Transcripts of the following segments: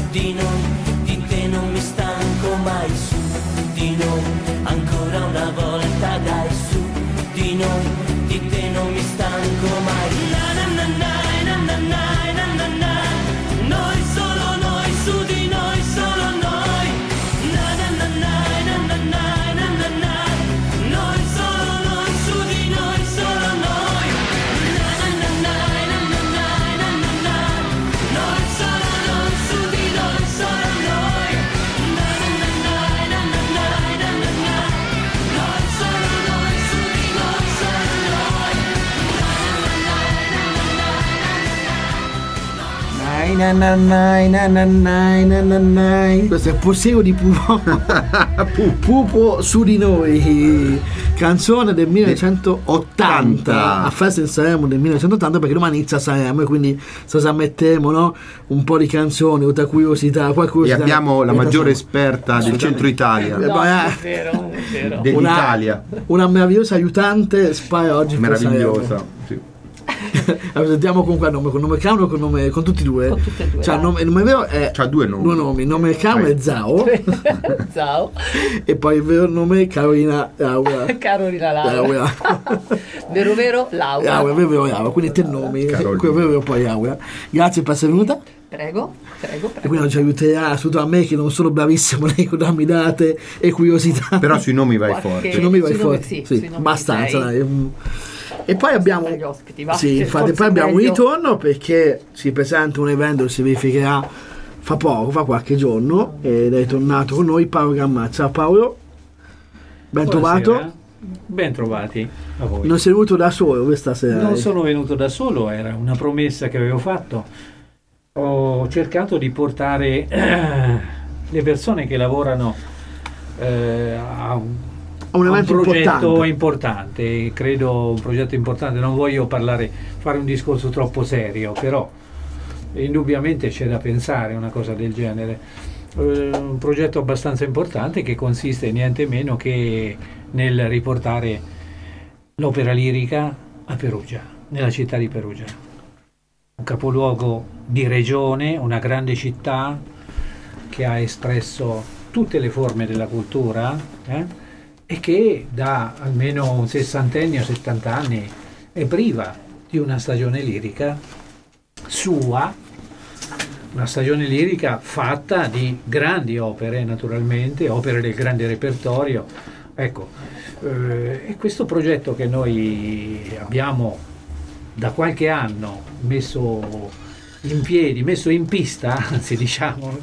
di noi, di te non mi stanco mai, su di noi, ancora una volta dai, su di noi, di te non mi stanco mai. Na na na na na na na na na, noi solo noi, su di noi solo noi. Na na na na na na na na na, noi solo noi, su di noi solo noi. Na na na na na na na na na, noi solo noi, su di noi solo noi. Na na na na na na na na na, noi solo noi, su di noi solo noi. Questo è Poseo di Pupo su di noi, canzone del 1980, a Festa in Sanremo del 1980, perché domani inizia Sanremo e quindi mettiamo, no? Un po' di canzoni, tutta curiosità, e abbiamo la maggiore esperta del centro Italia, vero. dell'Italia, una meravigliosa aiutante spara oggi meravigliosa. Sentiamo con nome Cano o con tutti e due? Cioè, il nome vero è due nomi. Il nome Cano è Zao. Zao. E poi il vero nome è Carolina Laura. Vero Laura. Vero Laura, quindi te nomi, quello vero poi Laura. Grazie per essere venuta. Prego. E quindi ci aiuterà soprattutto a me, che non sono bravissimo nei condanni date e curiosità. Però sui nomi vai forte. Sui nomi vai forte. Sì, abbastanza, dai. E poi abbiamo poi abbiamo un ritorno, perché si presenta un evento che si verificherà fa qualche giorno, ed è tornato con noi Paolo Gammazza. Ciao Paolo, ben trovato. Ben trovati a voi. Non sei venuto da solo questa sera? Non sono venuto da solo, era una promessa che avevo fatto. Ho cercato di portare le persone che lavorano a un progetto importante, credo un progetto importante. Non voglio fare un discorso troppo serio, però indubbiamente c'è da pensare a una cosa del genere. Un progetto abbastanza importante che consiste niente meno che nel riportare l'opera lirica a Perugia, nella città di Perugia, un capoluogo di regione, una grande città che ha espresso tutte le forme della cultura, e che da almeno un 60enne o 70 anni è priva di una stagione lirica sua, una stagione lirica fatta di grandi opere, naturalmente, opere del grande repertorio. Ecco, e questo progetto che noi abbiamo da qualche anno messo in piedi, messo in pista, anzi diciamo,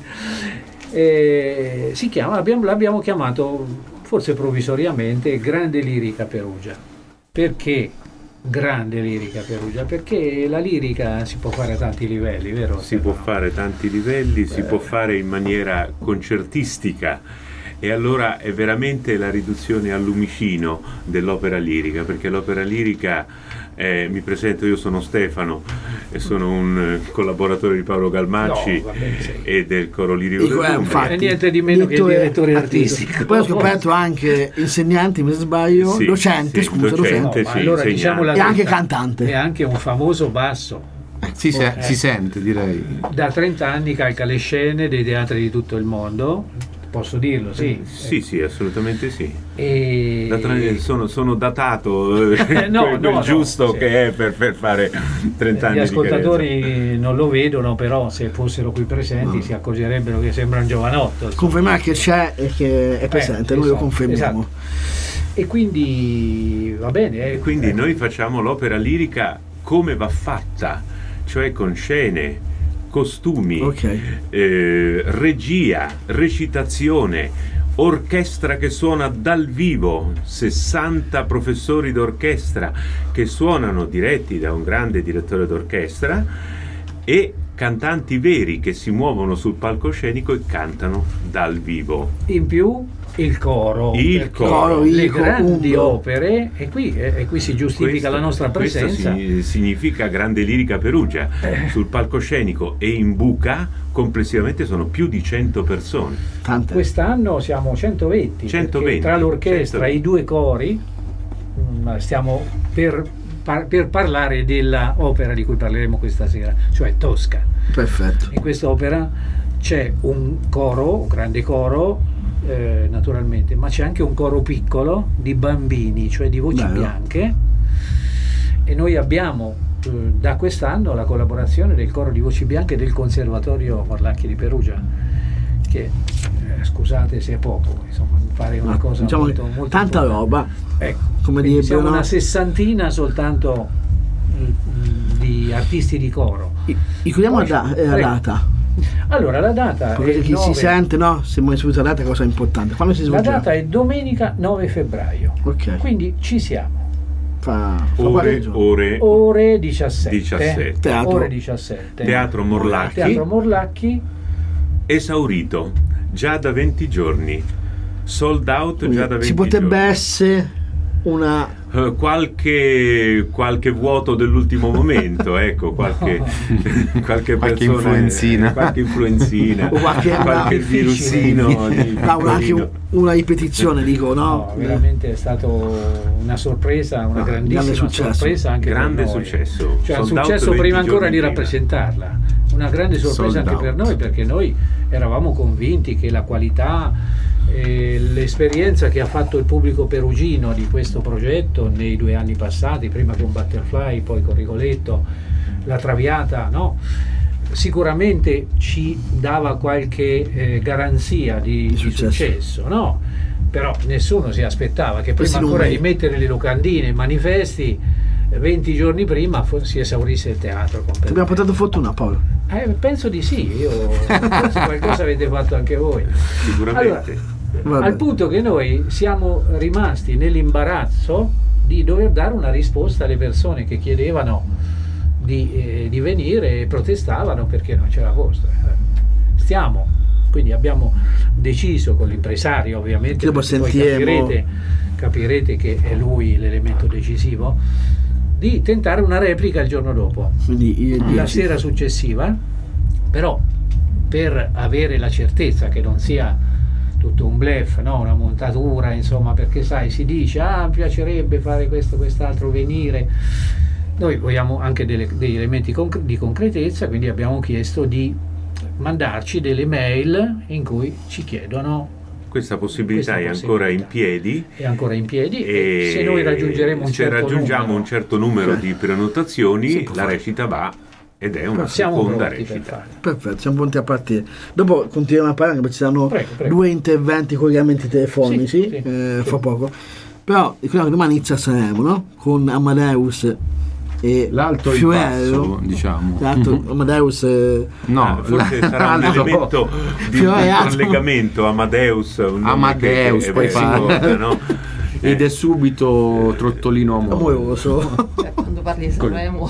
si chiama, l'abbiamo chiamato forse provvisoriamente Grande Lirica Perugia. Perché Grande Lirica Perugia? Perché la lirica si può fare a tanti livelli, vero? Si può fare a tanti livelli, si può fare in maniera concertistica, e allora è veramente la riduzione al lumicino dell'opera lirica, perché l'opera lirica, mi presento, io sono Stefano e sono un collaboratore di Paolo Galmacci e del Coro Lirico e niente di meno che direttore artistico. Poi ho scoperto anche insegnante, mi sbaglio, docente. Allora diciamo e anche cantante, e anche un famoso basso. Si sente, direi. Da 30 anni calca le scene dei teatri di tutto il mondo. Posso dirlo, sì? Sì, assolutamente sì. E... Sono datato giusto sì, che è per fare 30 anni. Gli ascoltatori non lo vedono, però se fossero qui presenti si accorgerebbero che sembra un giovanotto. Confermare che c'è e che è presente, noi lo confermiamo. Esatto. E quindi va bene. Quindi noi facciamo l'opera lirica come va fatta, cioè con scene, costumi, regia, recitazione, orchestra che suona dal vivo, 60 professori d'orchestra che suonano diretti da un grande direttore d'orchestra, e cantanti veri che si muovono sul palcoscenico e cantano dal vivo. In più il coro, le grandi opere, e qui si giustifica la nostra presenza. Questo significa Grande Lirica Perugia. Sul palcoscenico e in buca complessivamente sono più di 100 persone. Tante. Quest'anno siamo 120, tra l'orchestra e i due cori stiamo per parlare della opera di cui parleremo questa sera, cioè Tosca. Perfetto. In questa opera c'è un grande coro, naturalmente, ma c'è anche un coro piccolo di bambini, cioè di voci bianche, e noi abbiamo da quest'anno la collaborazione del coro di voci bianche del Conservatorio Morlacchi di Perugia, che scusate se è poco, insomma, fare una cosa molto tanta importante. Roba, come siamo una 60 soltanto di artisti di coro. Ricordiamo la data. Allora, la data perché è chi 9... si sente, no? Se mai subito la data, cosa è importante. Quando si svolgerà? La data è domenica 9 febbraio. Okay. Quindi ci siamo. Ore 17. Teatro. Ore 17. Teatro Morlacchi. Esaurito già da 20 giorni. Sold out. Quindi già da 20 giorni. Ci potrebbe essere una qualche vuoto dell'ultimo momento, ecco, qualche influenzina, o qualche virusino anche una ripetizione, dico, no? Veramente è stato una sorpresa, una grandissima sorpresa, anche grande successo, cioè un successo prima ancora di rappresentarla, una grande sorpresa anche per noi, perché noi eravamo convinti che la qualità e l'esperienza che ha fatto il pubblico perugino di questo progetto nei 2 anni passati, prima con Butterfly, poi con Rigoletto, La Traviata, no? Sicuramente ci dava qualche garanzia di successo, no? Però nessuno si aspettava che prima ancora di mettere le locandine, i manifesti, 20 giorni prima si esaurisse il teatro. Ti abbiamo portato fortuna, Paolo? Penso di sì, io penso qualcosa avete fatto anche voi. Sicuramente. Allora, al punto che noi siamo rimasti nell'imbarazzo di dover dare una risposta alle persone che chiedevano di venire e protestavano perché non c'era posto. Quindi abbiamo deciso con l'impresario, ovviamente, poi capirete che è lui l'elemento decisivo, di tentare una replica il giorno dopo, la sera successiva, però per avere la certezza che non sia tutto un bluff, no? Una montatura, insomma, perché sai, si dice mi piacerebbe fare questo, quest'altro, venire. Noi vogliamo anche degli elementi di concretezza, quindi abbiamo chiesto di mandarci delle mail in cui ci chiedono. Questa possibilità è ancora in piedi. È ancora in piedi, e se noi raggiungeremo un certo numero di prenotazioni, la recita va. Ed è una seconda recita. Perfetto, siamo pronti a partire. Dopo continuiamo a parlare perché ci saranno 2 interventi, collegamenti telefonici fra poco. Però ricordiamo che domani inizia a Sanremo, no? Con Amadeus e l'alto Fiorello, diciamo. L'altro Amadeus forse sarà un elemento di collegamento. Amadeus poi fa, no? Ed è subito trottolino amoroso. Quando parli di Sanremo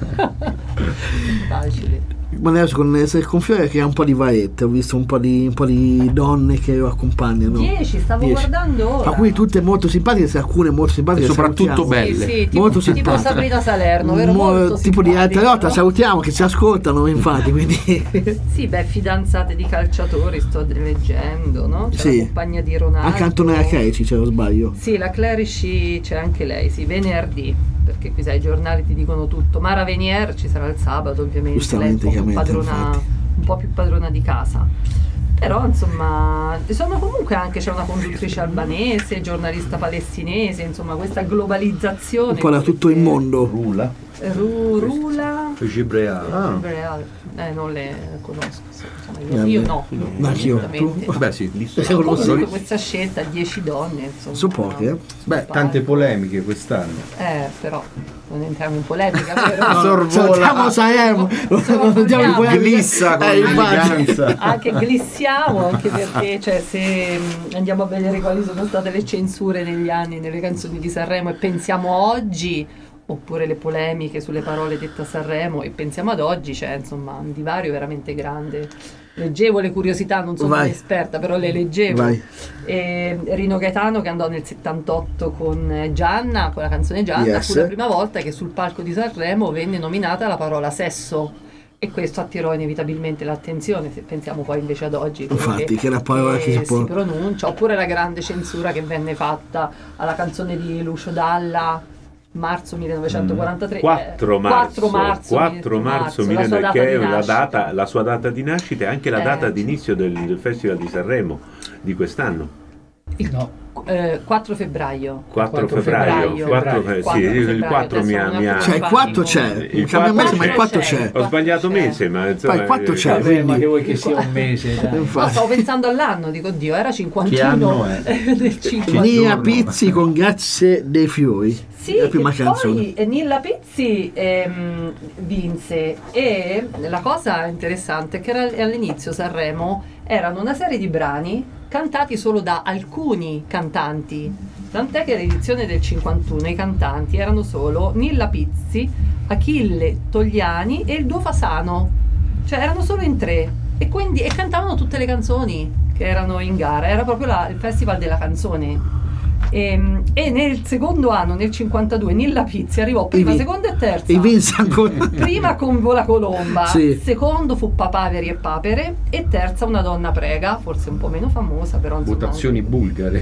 facile. Amadeus con Fiore che ha un po' di varette, ho visto un po' di donne che lo accompagnano. 10, stavo guardando ora. Ma qui tutte molto simpatiche, alcune molto simpatiche, soprattutto belle. Sì, molto tipo Sabrina Salerno, vero? Molto tipo di altra lotta, salutiamo che ci ascoltano, infatti, quindi sì, fidanzate di calciatori, sto leggendo, no? C'è la compagna di Ronaldo. Anche Antonella Clerici, se non sbaglio. Sì, la Clerici c'è anche lei, venerdì, perché qui sai, i giornali ti dicono tutto. Mara Venier ci sarà il sabato, ovviamente, lei un po' più padrona di casa. Però insomma, comunque anche c'è una conduttrice albanese, giornalista palestinese, insomma, questa globalizzazione. Un po' da tutto il mondo. Rula Gibreal. Non le conosco, insomma, io no. Beh sì, comunque questa scelta, 10 donne, insomma. Sono poche, tante polemiche quest'anno. Però non entriamo in polemica, vero? Sorvoliamo Sanremo, glissa con eleganza. Anche glissiamo, anche perché se andiamo a vedere quali sono state le censure negli anni nelle canzoni di Sanremo e pensiamo a oggi, oppure le polemiche sulle parole dette a Sanremo e pensiamo ad oggi, c'è insomma un divario veramente grande. Leggevo le curiosità, non sono un'esperta, però le leggevo. Rino Gaetano, che andò nel 78 con Gianna, con la canzone Gianna, fu la prima volta che sul palco di Sanremo venne nominata la parola sesso, e questo attirò inevitabilmente l'attenzione, se pensiamo poi invece ad oggi, infatti, che è la parola che si pronuncia, oppure la grande censura che venne fatta alla canzone di Lucio Dalla, marzo 1943. 4 marzo la sua data di nascita e anche la data di inizio del Festival di Sanremo di quest'anno. 4 febbraio. 4 febbraio. Il 4 mi ha. Cioè il 4 c'è. Il cambio mese, ma il 4 c'è. Ho sbagliato mese, ma insomma. Il 4 c'è. Ma che vuoi che sia un mese? No, stavo pensando all'anno, dico Dio, era 51. Che anno è? Del 51. Nilla Pizzi con Grazie dei Fiori. Sì, la prima canzone. Poi Nilla Pizzi vinse, e la cosa interessante è che all'inizio Sanremo erano una serie di brani cantati solo da alcuni cantanti, tant'è che all'edizione del 51 i cantanti erano solo Nilla Pizzi, Achille Togliani e il duo Fasano, cioè erano solo in 3 e quindi cantavano tutte le canzoni che erano in gara, era proprio il festival della canzone. E nel secondo anno, nel 52, Nilla Pizzi arrivò prima, seconda e terza. E vinse ancora. Prima con Vola Colomba, sì. Secondo fu Papaveri e Papere e terza Una donna prega, forse un po' meno famosa, però insomma, votazioni bulgare.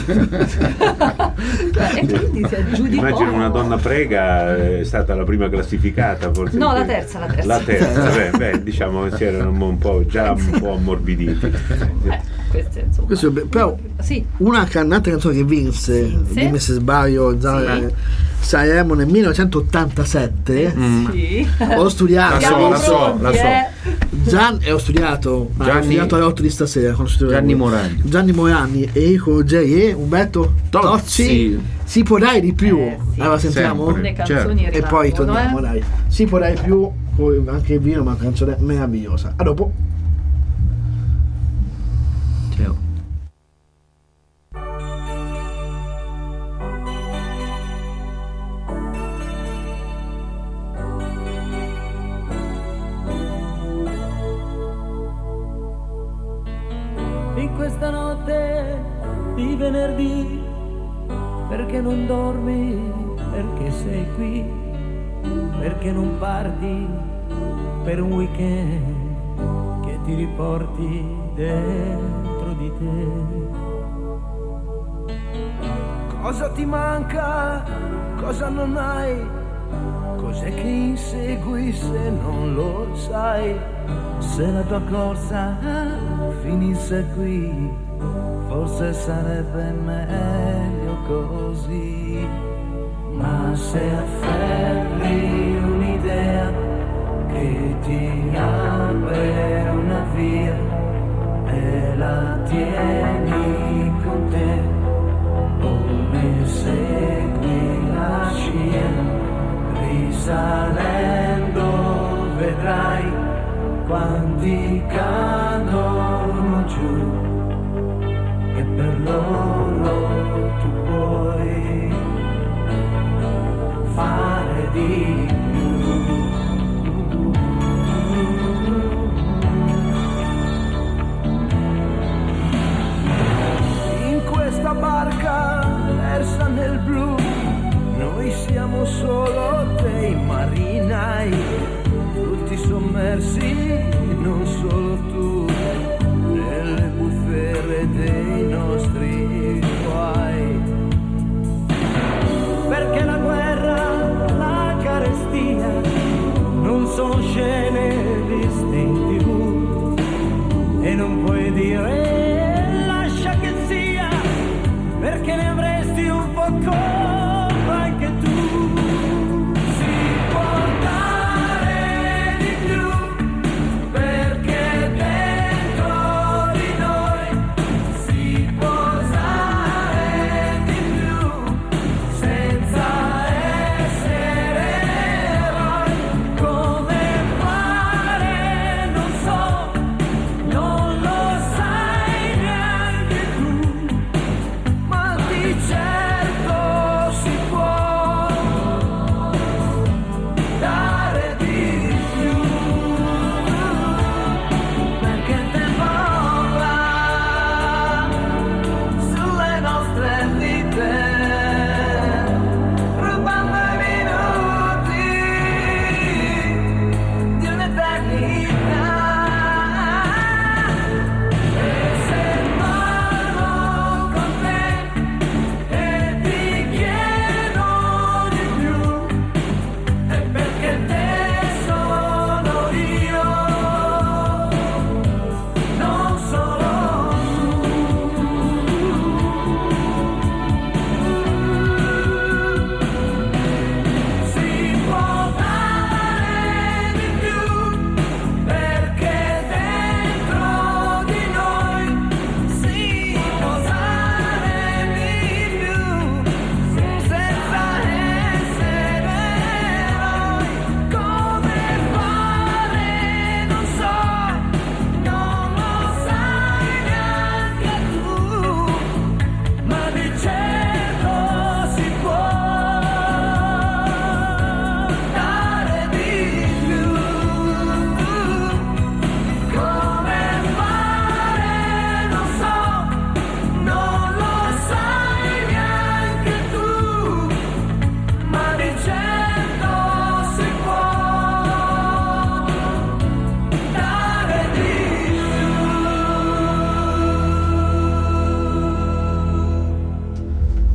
E quindi si aggiudicò. Immagino Una donna prega è stata la prima classificata, forse. No, la terza. La terza, beh, diciamo si erano un po' ammorbiditi. Questo, però sì. un'altra canzone che vinse, dimmi se sbaglio, Sanremo nel 1987. Sì. Ho studiato. La so. Ho studiato alle 8 di stasera. Gianni Morandi, Enrico Ruggeri e Umberto Tozzi. Si può dare di più. Allora sentiamo. Canzoni e poi torniamo, dai. Si può dare di più, anche il vino, ma una canzone meravigliosa. A dopo. Ciao. In questa notte di venerdì, perché non dormi, perché sei qui, perché non parti per un weekend che ti riporti dentro di te. Cosa ti manca, cosa non hai, cos'è che insegui se non lo sai? Se la tua corsa finisse qui, forse sarebbe meglio così. Ma se afferri un'idea che ti apre una via e la tieni con te, come segui la scia, risalendo vedrai quanti cadono giù e per loro tu puoi fare di più. In questa barca persa nel blu, noi siamo solo dei marinai, tutti sommersi, non solo tu, nelle bufere dei nostri guai.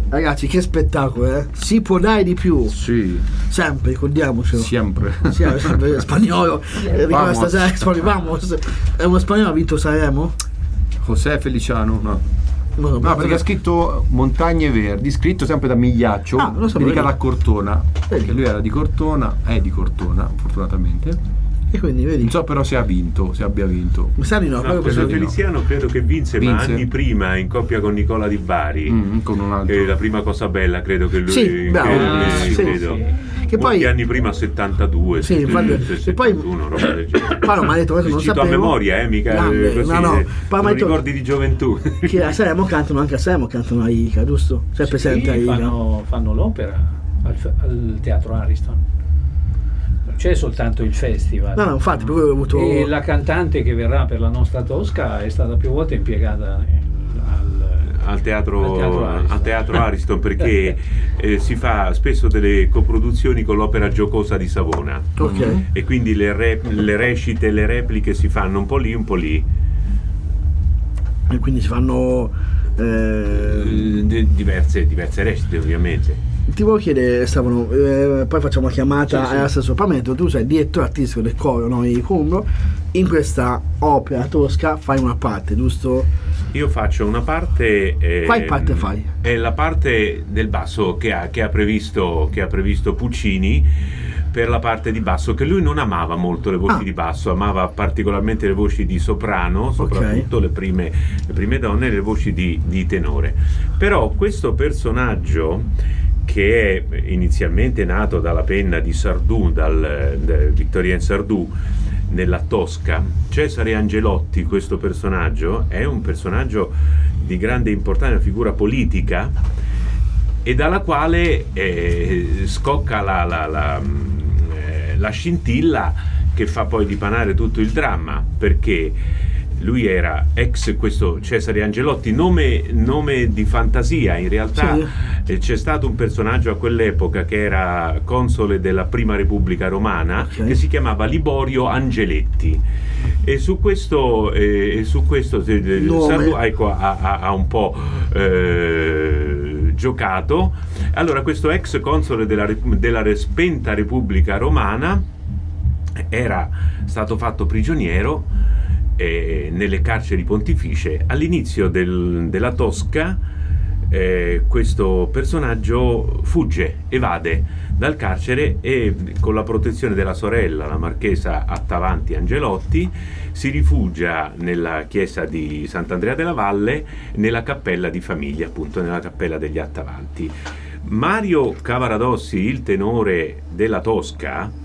Ragazzi, che spettacolo, si può dare di più. Sì. Sempre, ricordiamocelo. Sempre spagnolo. Vamos. È uno spagnolo, ha vinto Sanremo? José Feliciano, no, perché ha scritto Montagne Verdi, scritto sempre da Migliaccio, dedicato a Cortona. Perché lui era di Cortona, è di Cortona, fortunatamente. E quindi vedi. Non so però se abbia vinto. Feliciano credo che vinse, ma anni prima in coppia con Nicola Di Bari. Con un altro. La prima cosa bella, credo che lui. Sì, credo. Che poi anni prima 72, sì, 71, roba del genere. Poi non detto, non cito a memoria, mica così. Non ricordi di gioventù. Che a Sanremo cantano a Ica, giusto? Sei presente a Ica? Fanno l'opera al Teatro Ariston. C'è soltanto il festival. No, infatti, proprio ho avuto. E la cantante che verrà per la nostra Tosca è stata più volte impiegata al teatro Ariston perché si fa spesso delle coproduzioni con l'Opera Giocosa di Savona. Okay. E quindi le recite, le repliche si fanno un po' lì, un po' lì. E quindi si fanno diverse recite, ovviamente. Ti volevo chiedere, poi facciamo una chiamata alla stesso Pamento. Tu sei direttore artistico del coro, no? In questa opera tosca fai una parte, giusto? Io faccio una parte. Quale parte fai? È la parte del basso che ha previsto Puccini, per la parte di basso, che lui non amava molto le voci di basso, amava particolarmente le voci di soprano, soprattutto le prime donne, e le voci di tenore. Però questo personaggio, che è inizialmente nato dalla penna di Sardou, dal Victorien Sardou, nella Tosca, Cesare Angelotti, questo personaggio è un personaggio di grande importanza, una figura politica, e dalla quale scocca la scintilla che fa poi dipanare tutto il dramma, perché lui era questo Cesare Angelotti, nome di fantasia, in realtà c'è stato un personaggio a quell'epoca che era console della Prima Repubblica Romana, che si chiamava Liborio Angeletti, e su questo Sardou ha un po' giocato. Allora questo ex console della spenta Repubblica Romana era stato fatto prigioniero nelle carceri pontificie. All'inizio della Tosca questo personaggio evade dal carcere e, con la protezione della sorella, la marchesa Attavanti Angelotti, si rifugia nella chiesa di Sant'Andrea della Valle, nella cappella di famiglia, appunto nella cappella degli Attavanti. Mario Cavaradossi, il tenore della Tosca,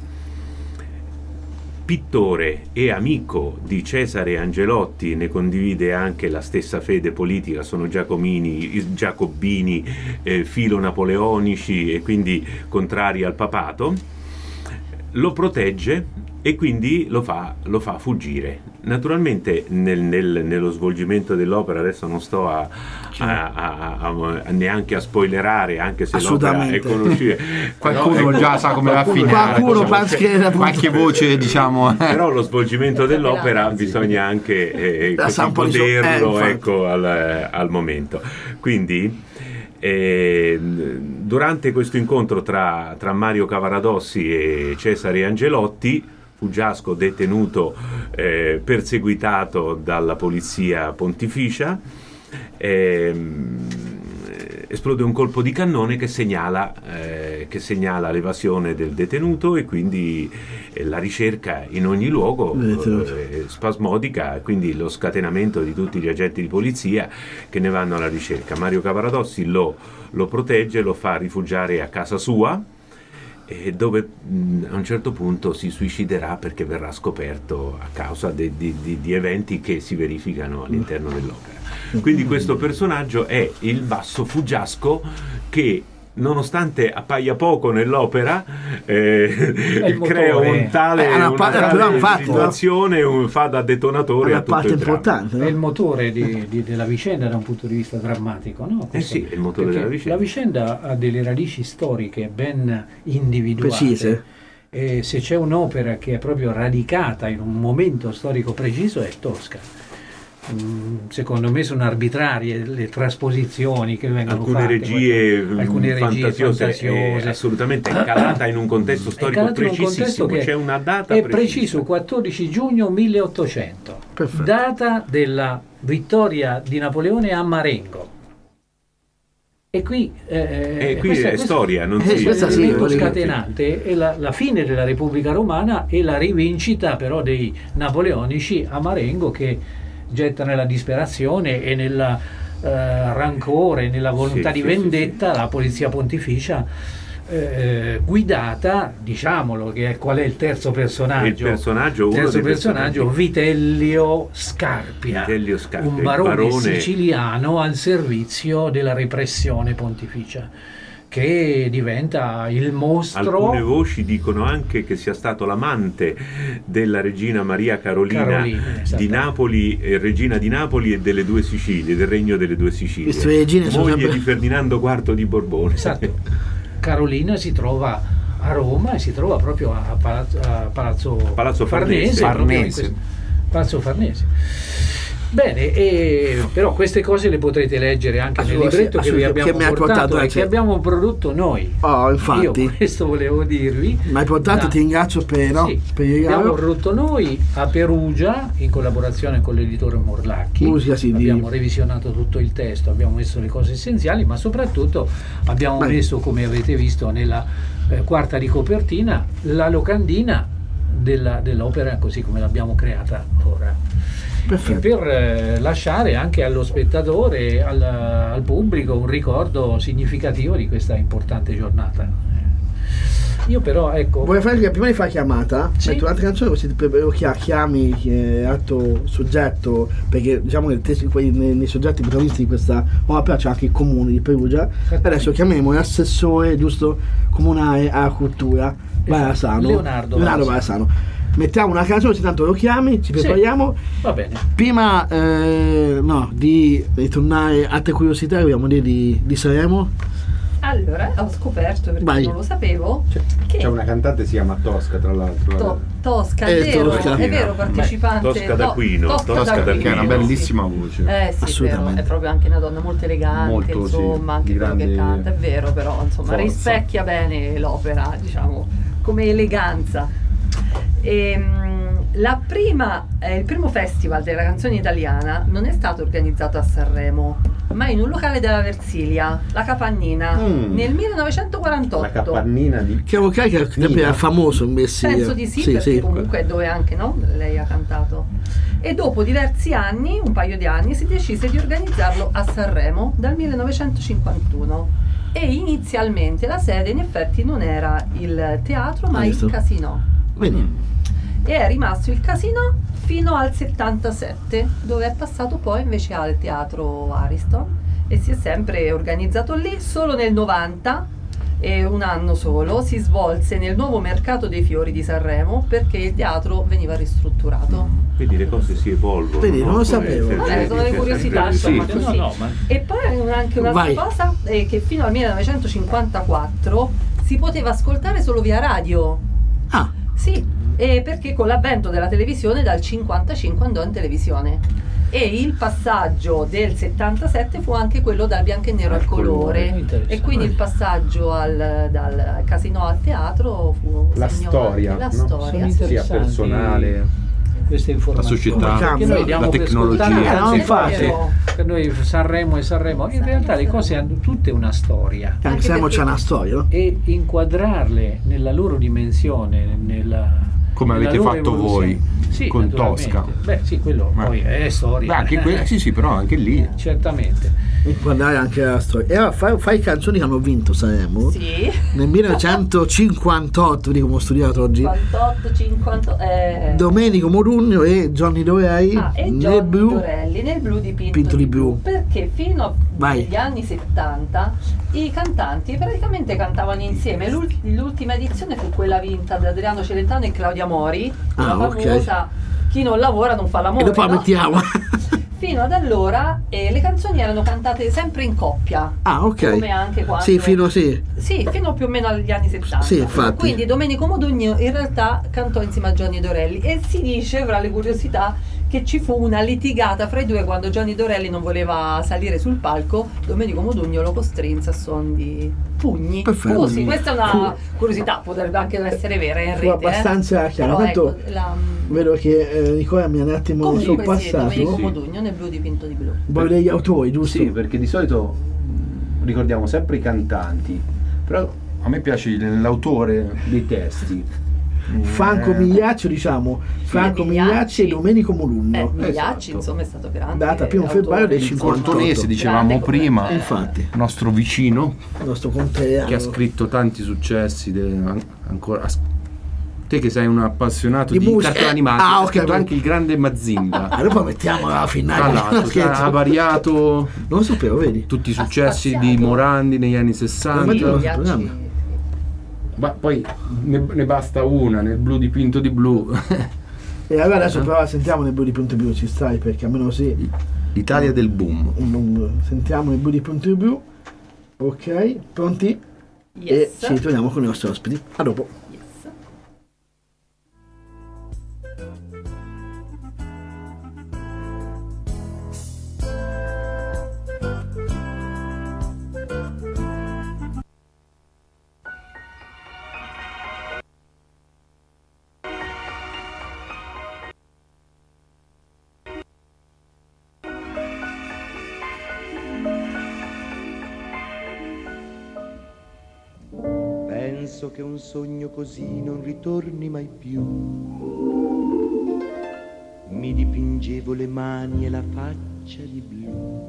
pittore e amico di Cesare Angelotti, ne condivide anche la stessa fede politica, sono giacobini, filo-napoleonici e quindi contrari al papato, lo protegge e quindi lo fa fuggire. Naturalmente nello svolgimento dell'opera, adesso non sto neanche a spoilerare, anche se l'opera è conosciuta. Qualcuno già sa come va a finire. Qualche voce, diciamo. Però lo svolgimento dell'opera bisogna anche goderlo al momento. Quindi durante questo incontro tra Mario Cavaradossi e Cesare Angelotti, fuggiasco detenuto, perseguitato dalla polizia pontificia, esplode un colpo di cannone che segnala l'evasione del detenuto, e quindi la ricerca in ogni luogo spasmodica, quindi lo scatenamento di tutti gli agenti di polizia che ne vanno alla ricerca. Mario Cavaradossi lo protegge, lo fa rifugiare a casa sua, dove a un certo punto si suiciderà perché verrà scoperto a causa di eventi che si verificano all'interno dell'opera. Quindi questo personaggio è il basso fuggiasco che, nonostante appaia poco nell'opera, crea una situazione, fa da detonatore a tutto il dramma. È il motore della vicenda da un punto di vista drammatico, no? Sì, è il motore della vicenda. La vicenda ha delle radici storiche ben individuate. Precise. E se c'è un'opera che è proprio radicata in un momento storico preciso è Tosca. secondo me sono arbitrarie le trasposizioni che vengono alcune fatte. Alcune regie fantasiose. Assolutamente è calata in un contesto storico precisissimo, c'è una data è preciso, 14 giugno 1800. Perfetto. Data della vittoria di Napoleone a Marengo. E qui, è storia, non si l'elemento scatenante è la fine della Repubblica Romana e la rivincita però dei napoleonici a Marengo, che getta nella disperazione e nel rancore, nella volontà di vendetta la polizia pontificia, guidata, diciamolo, qual è il terzo personaggio? Vitellio Scarpia, un barone siciliano al servizio della repressione pontificia, che diventa il mostro. Alcune voci dicono anche che sia stato l'amante della regina Maria Carolina di Napoli, regina di Napoli e delle due Sicilie, del regno delle due Sicilie, moglie di Ferdinando IV di Borbone. Esatto. Carolina si trova a Roma e si trova proprio a Palazzo Farnese. Palazzo Farnese. Bene, però queste cose le potrete leggere anche nel libretto che vi abbiamo portato e che abbiamo prodotto noi. Infatti. Io questo volevo dirvi. Ma hai portato, ti ringrazio per il abbiamo prodotto noi a Perugia in collaborazione con l'editore Morlacchi. Abbiamo revisionato tutto il testo, abbiamo messo le cose essenziali, ma soprattutto abbiamo messo, come avete visto nella quarta di copertina, la locandina dell'opera così come l'abbiamo creata ora. Per lasciare anche allo spettatore, al pubblico, un ricordo significativo di questa importante giornata. Io però, ecco, vorrei fare che prima di fare chiamata metto un'altra canzone così chiami atto soggetto, perché diciamo che nei soggetti protagonisti di questa opera c'è anche il comune di Perugia. Adesso chiamiamo l'assessore giusto comunale alla cultura Barassano, Leonardo Barassano. Mettiamo una canzone, tanto lo chiami, ci prepariamo. Va bene. Prima di ritornare a altre curiosità, vogliamo dire di Sanremo. Allora, ho scoperto, perché non lo sapevo, c'è una cantante, si chiama Tosca, tra l'altro. Tosca, è vero, partecipante. Tosca d'Aquino, che ha una bellissima voce. Sì, vero, è proprio anche una donna molto elegante, insomma, anche quello che canta, è vero, però insomma rispecchia bene l'opera, diciamo, come eleganza. Il primo festival della canzone italiana non è stato organizzato a Sanremo, ma in un locale della Versilia, la Capannina, nel 1948. La Capannina che era famoso in Versilia. Penso di sì, perché comunque è dove anche lei ha cantato. E dopo diversi anni, un paio di anni, si decise di organizzarlo a Sanremo dal 1951. E inizialmente la sede in effetti non era il teatro, ma il Casino. E è rimasto il Casino fino al 77, dove è passato poi invece al teatro Ariston, e si è sempre organizzato lì. Solo nel 90, e un anno solo, si svolse nel nuovo Mercato dei Fiori di Sanremo, perché il teatro veniva ristrutturato. Quindi le cose si evolvono. Quindi non lo sapevo. Sono le curiosità, insomma, così. E poi anche un'altra cosa è che fino al 1954 si poteva ascoltare solo via radio. Sì, perché con l'avvento della televisione dal 55 andò in televisione, e il passaggio del 77 fu anche quello dal bianco e nero al colore, e quindi il passaggio dal casino al teatro fu la storia, sia personale, queste informazioni, la società, che noi diamo la tecnologia. Per noi Sanremo e Sanremo, in realtà le cose hanno tutte una storia. Anche Sanremo c'è una storia, no? E inquadrarle nella loro dimensione, come avete fatto voi con Tosca. Quello poi è storia. Anche sì, però anche lì. Certamente. Guardare anche la storia. E allora fai canzoni che hanno vinto Sanremo. Sì. Nel 1958, di come ho studiato oggi. 58. Domenico Modugno e Johnny Dorelli nel blu dipinto di blu. Perché fino agli anni 70 i cantanti praticamente cantavano insieme. L'ultima edizione fu quella vinta da Adriano Celentano e Claudia Mori, la famosa Chi non lavora non fa l'amore. E dopo la mettiamo. Fino ad allora le canzoni erano cantate sempre in coppia. Come anche quando fino più o meno agli anni 70. Quindi Domenico Modugno in realtà cantò insieme a Johnny Dorelli, e si dice, fra le curiosità, che ci fu una litigata fra i due quando Johnny Dorelli non voleva salire sul palco. Domenico Modugno lo costrinse a suon di pugni. Perfetto. Così, questa è una curiosità, potrebbe anche essere vera in rete. Abbastanza chiaro. Tanto vedo che Nicola mi ha un attimo sorpassato. Domenico Modugno nel blu dipinto di blu. Voi degli autori, giusto? Sì, perché di solito ricordiamo sempre i cantanti, però a me piace l'autore dei testi. Franco Migliaccio, diciamo, Franco Migliacci e Domenico Modugno. Migliacci, esatto. Insomma, è stato grande. Data 1 febbraio del 58. Dicevamo prima, infatti, nostro vicino, il nostro conteano, che ha scritto tanti successi. Ancora te che sei un appassionato di cartoni animati, ha scritto anche il grande Mazinga. Dopo mettiamo la finale. Ha variato, non lo sapevo, vedi? Tutti i successi di Morandi negli anni 60. Ma poi ne basta una nel blu dipinto di blu. E allora adesso però sentiamo nel blu dipinto di blu, ci stai, perché almeno sì. L'Italia del boom. Sentiamo nel blu dipinto di blu. Ok, pronti? Yes. E ci ritorniamo con i nostri ospiti. A dopo. Penso che un sogno così non ritorni mai più. Mi dipingevo le mani e la faccia di blu.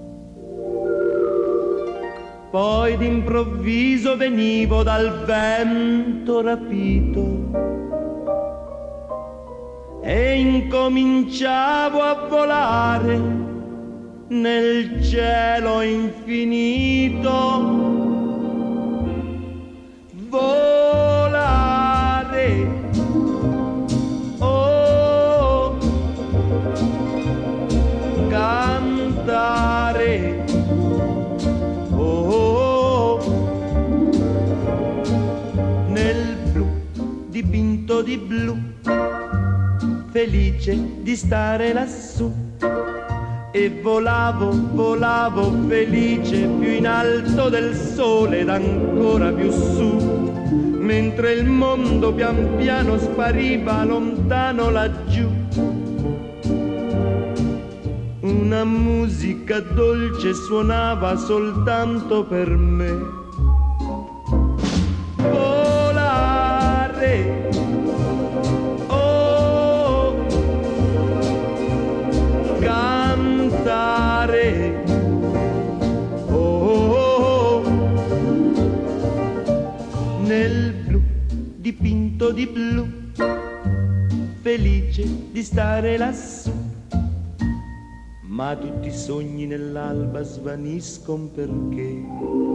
Poi d'improvviso venivo dal vento rapito e incominciavo a volare nel cielo infinito. Volare, oh, cantare, oh, nel blu dipinto di blu, felice di stare lassù. E volavo, volavo felice più in alto del sole ed ancora più su, mentre il mondo pian piano spariva lontano laggiù. Una musica dolce suonava soltanto per me. Volare, oh, cantare, oh, nel blu dipinto di blu, felice di stare lassù. Ma tutti i sogni nell'alba svaniscono perché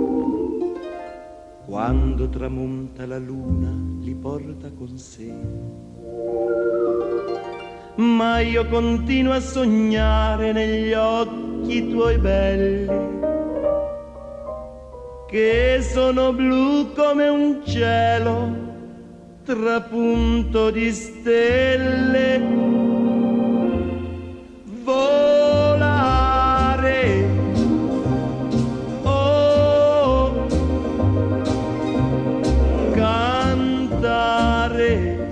quando tramonta la luna li porta con sé. Ma io continuo a sognare negli occhi tuoi belli, che sono blu come un cielo trapunto di stelle. Volare, oh, cantare,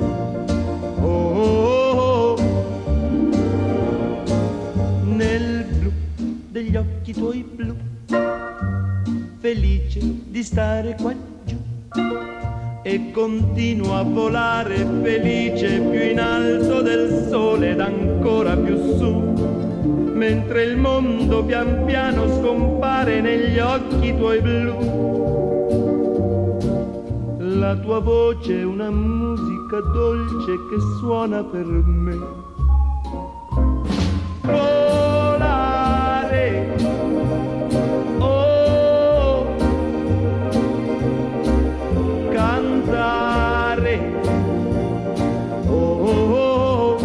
oh, nel blu degli occhi tuoi blu, felice di stare qua giù. E continuo a volare felice più in alto del sole ed ancora più su, mentre il mondo pian piano scompare negli occhi tuoi blu. La tua voce è una musica dolce che suona per me. Volare, oh, cantare, oh,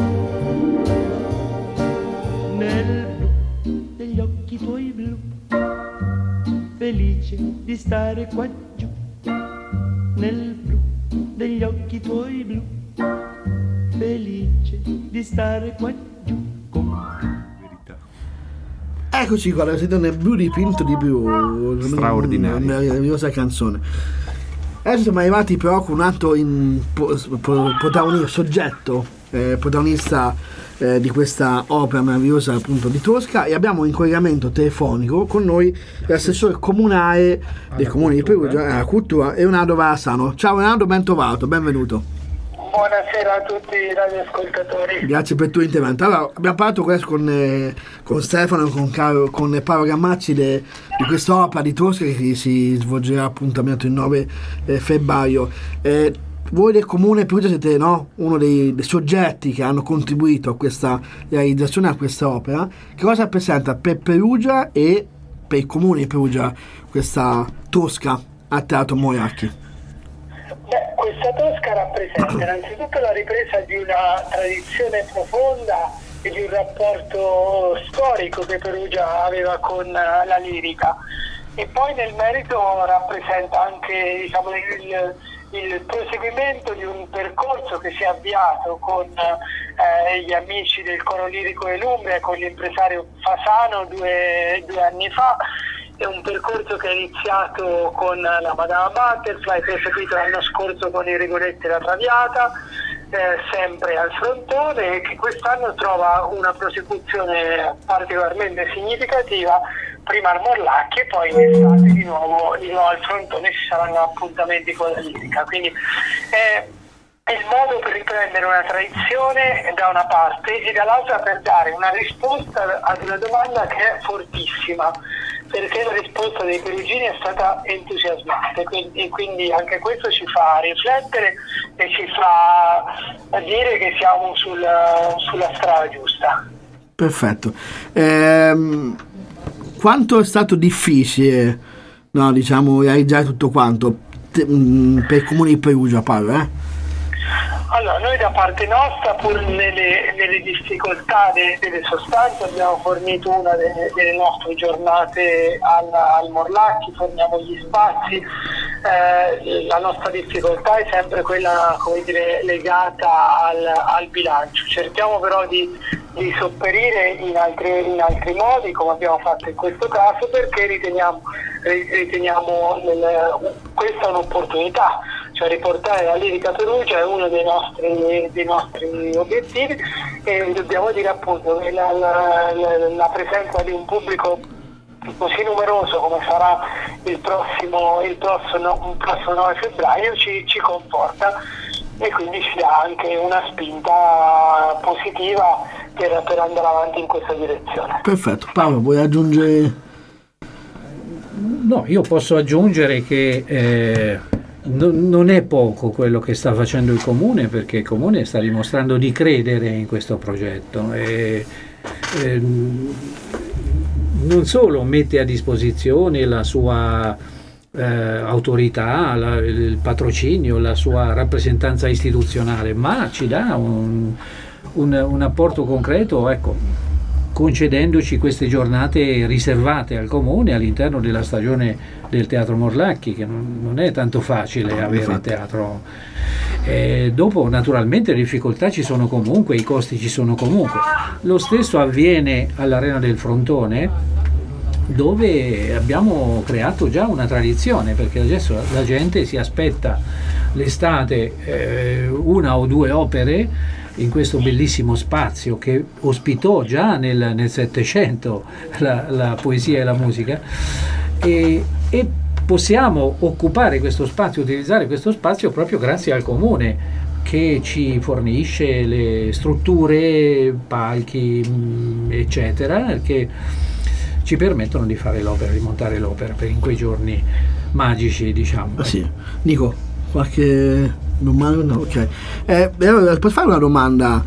nel blu degli occhi tuoi blu, felice di stare qua giù. Nel blu degli occhi tuoi blu, felice di stare qua giù. Eccoci qua, la sentite nel blu dipinto di blu. Straordinaria. Una meravigliosa canzone. Adesso siamo arrivati però con un altro protagonista, soggetto, protagonista di questa opera meravigliosa appunto di Tosca, e abbiamo in collegamento telefonico con noi l'assessore comunale del comune di Perugia alla cultura, Leonardo Varasano. Ciao Leonardo, ben trovato, benvenuto. Buonasera a tutti i radioascoltatori. Grazie per il tuo intervento. Allora, abbiamo parlato questo con Stefano e con Paolo Gammacci di questa opera di Tosca che si svolgerà appuntamento il 9 febbraio. Voi del comune Perugia siete uno dei soggetti che hanno contribuito a questa realizzazione, a questa opera. Che cosa rappresenta per Perugia e per il comune di Perugia questa Tosca a Teatro Moracchi? Questa Tosca rappresenta innanzitutto la ripresa di una tradizione profonda e di un rapporto storico che Perugia aveva con la lirica, e poi nel merito rappresenta anche il proseguimento di un percorso che si è avviato con gli amici del coro lirico dell'Umbria e con l'impresario Fasano due anni fa. È un percorso che è iniziato con la Madama Butterfly, proseguito l'anno scorso con i Rigoletti e la Traviata, sempre al frontone, e che quest'anno trova una prosecuzione particolarmente significativa, prima al Morlacchi e poi in estate di nuovo al frontone ci saranno appuntamenti con la lirica. Quindi è il modo per riprendere una tradizione da una parte e dall'altra per dare una risposta ad una domanda che è fortissima, perché la risposta dei perugini è stata entusiasmante, e quindi anche questo ci fa riflettere e ci fa dire che siamo sulla strada giusta. Perfetto. Quanto è stato difficile realizzare tutto quanto per il comune di Perugia, Paolo? Allora, noi da parte nostra, pur nelle difficoltà delle sostanze, abbiamo fornito una delle nostre giornate al Morlacchi, forniamo gli spazi. La nostra difficoltà è sempre quella, legata al bilancio. Cerchiamo però di sopperire in altri modi, come abbiamo fatto in questo caso, perché riteniamo questa un'opportunità. Cioè riportare la lirica Perugia è uno dei nostri obiettivi, e dobbiamo dire appunto che la presenza di un pubblico così numeroso come sarà il prossimo 9 febbraio ci conforta, e quindi ci dà anche una spinta positiva per andare avanti in questa direzione. Perfetto. Paolo, vuoi aggiungere? No, io posso aggiungere che non è poco quello che sta facendo il comune, perché il comune sta dimostrando di credere in questo progetto e non solo mette a disposizione la sua autorità, il patrocinio, la sua rappresentanza istituzionale, ma ci dà un apporto concreto, concedendoci queste giornate riservate al comune all'interno della stagione del Teatro Morlacchi, che non è tanto facile avere teatro. Dopo naturalmente le difficoltà ci sono comunque, i costi ci sono comunque. Lo stesso avviene all'Arena del Frontone, dove abbiamo creato già una tradizione, perché adesso la gente si aspetta l'estate una o due opere in questo bellissimo spazio che ospitò già nel Settecento la poesia e la musica, e possiamo occupare questo spazio, utilizzare questo spazio proprio grazie al comune, che ci fornisce le strutture, palchi, eccetera, che ci permettono di fare l'opera, di montare l'opera in quei giorni magici, diciamo. Sì. Nico, qualche domanda? No, ok. Posso fare una domanda?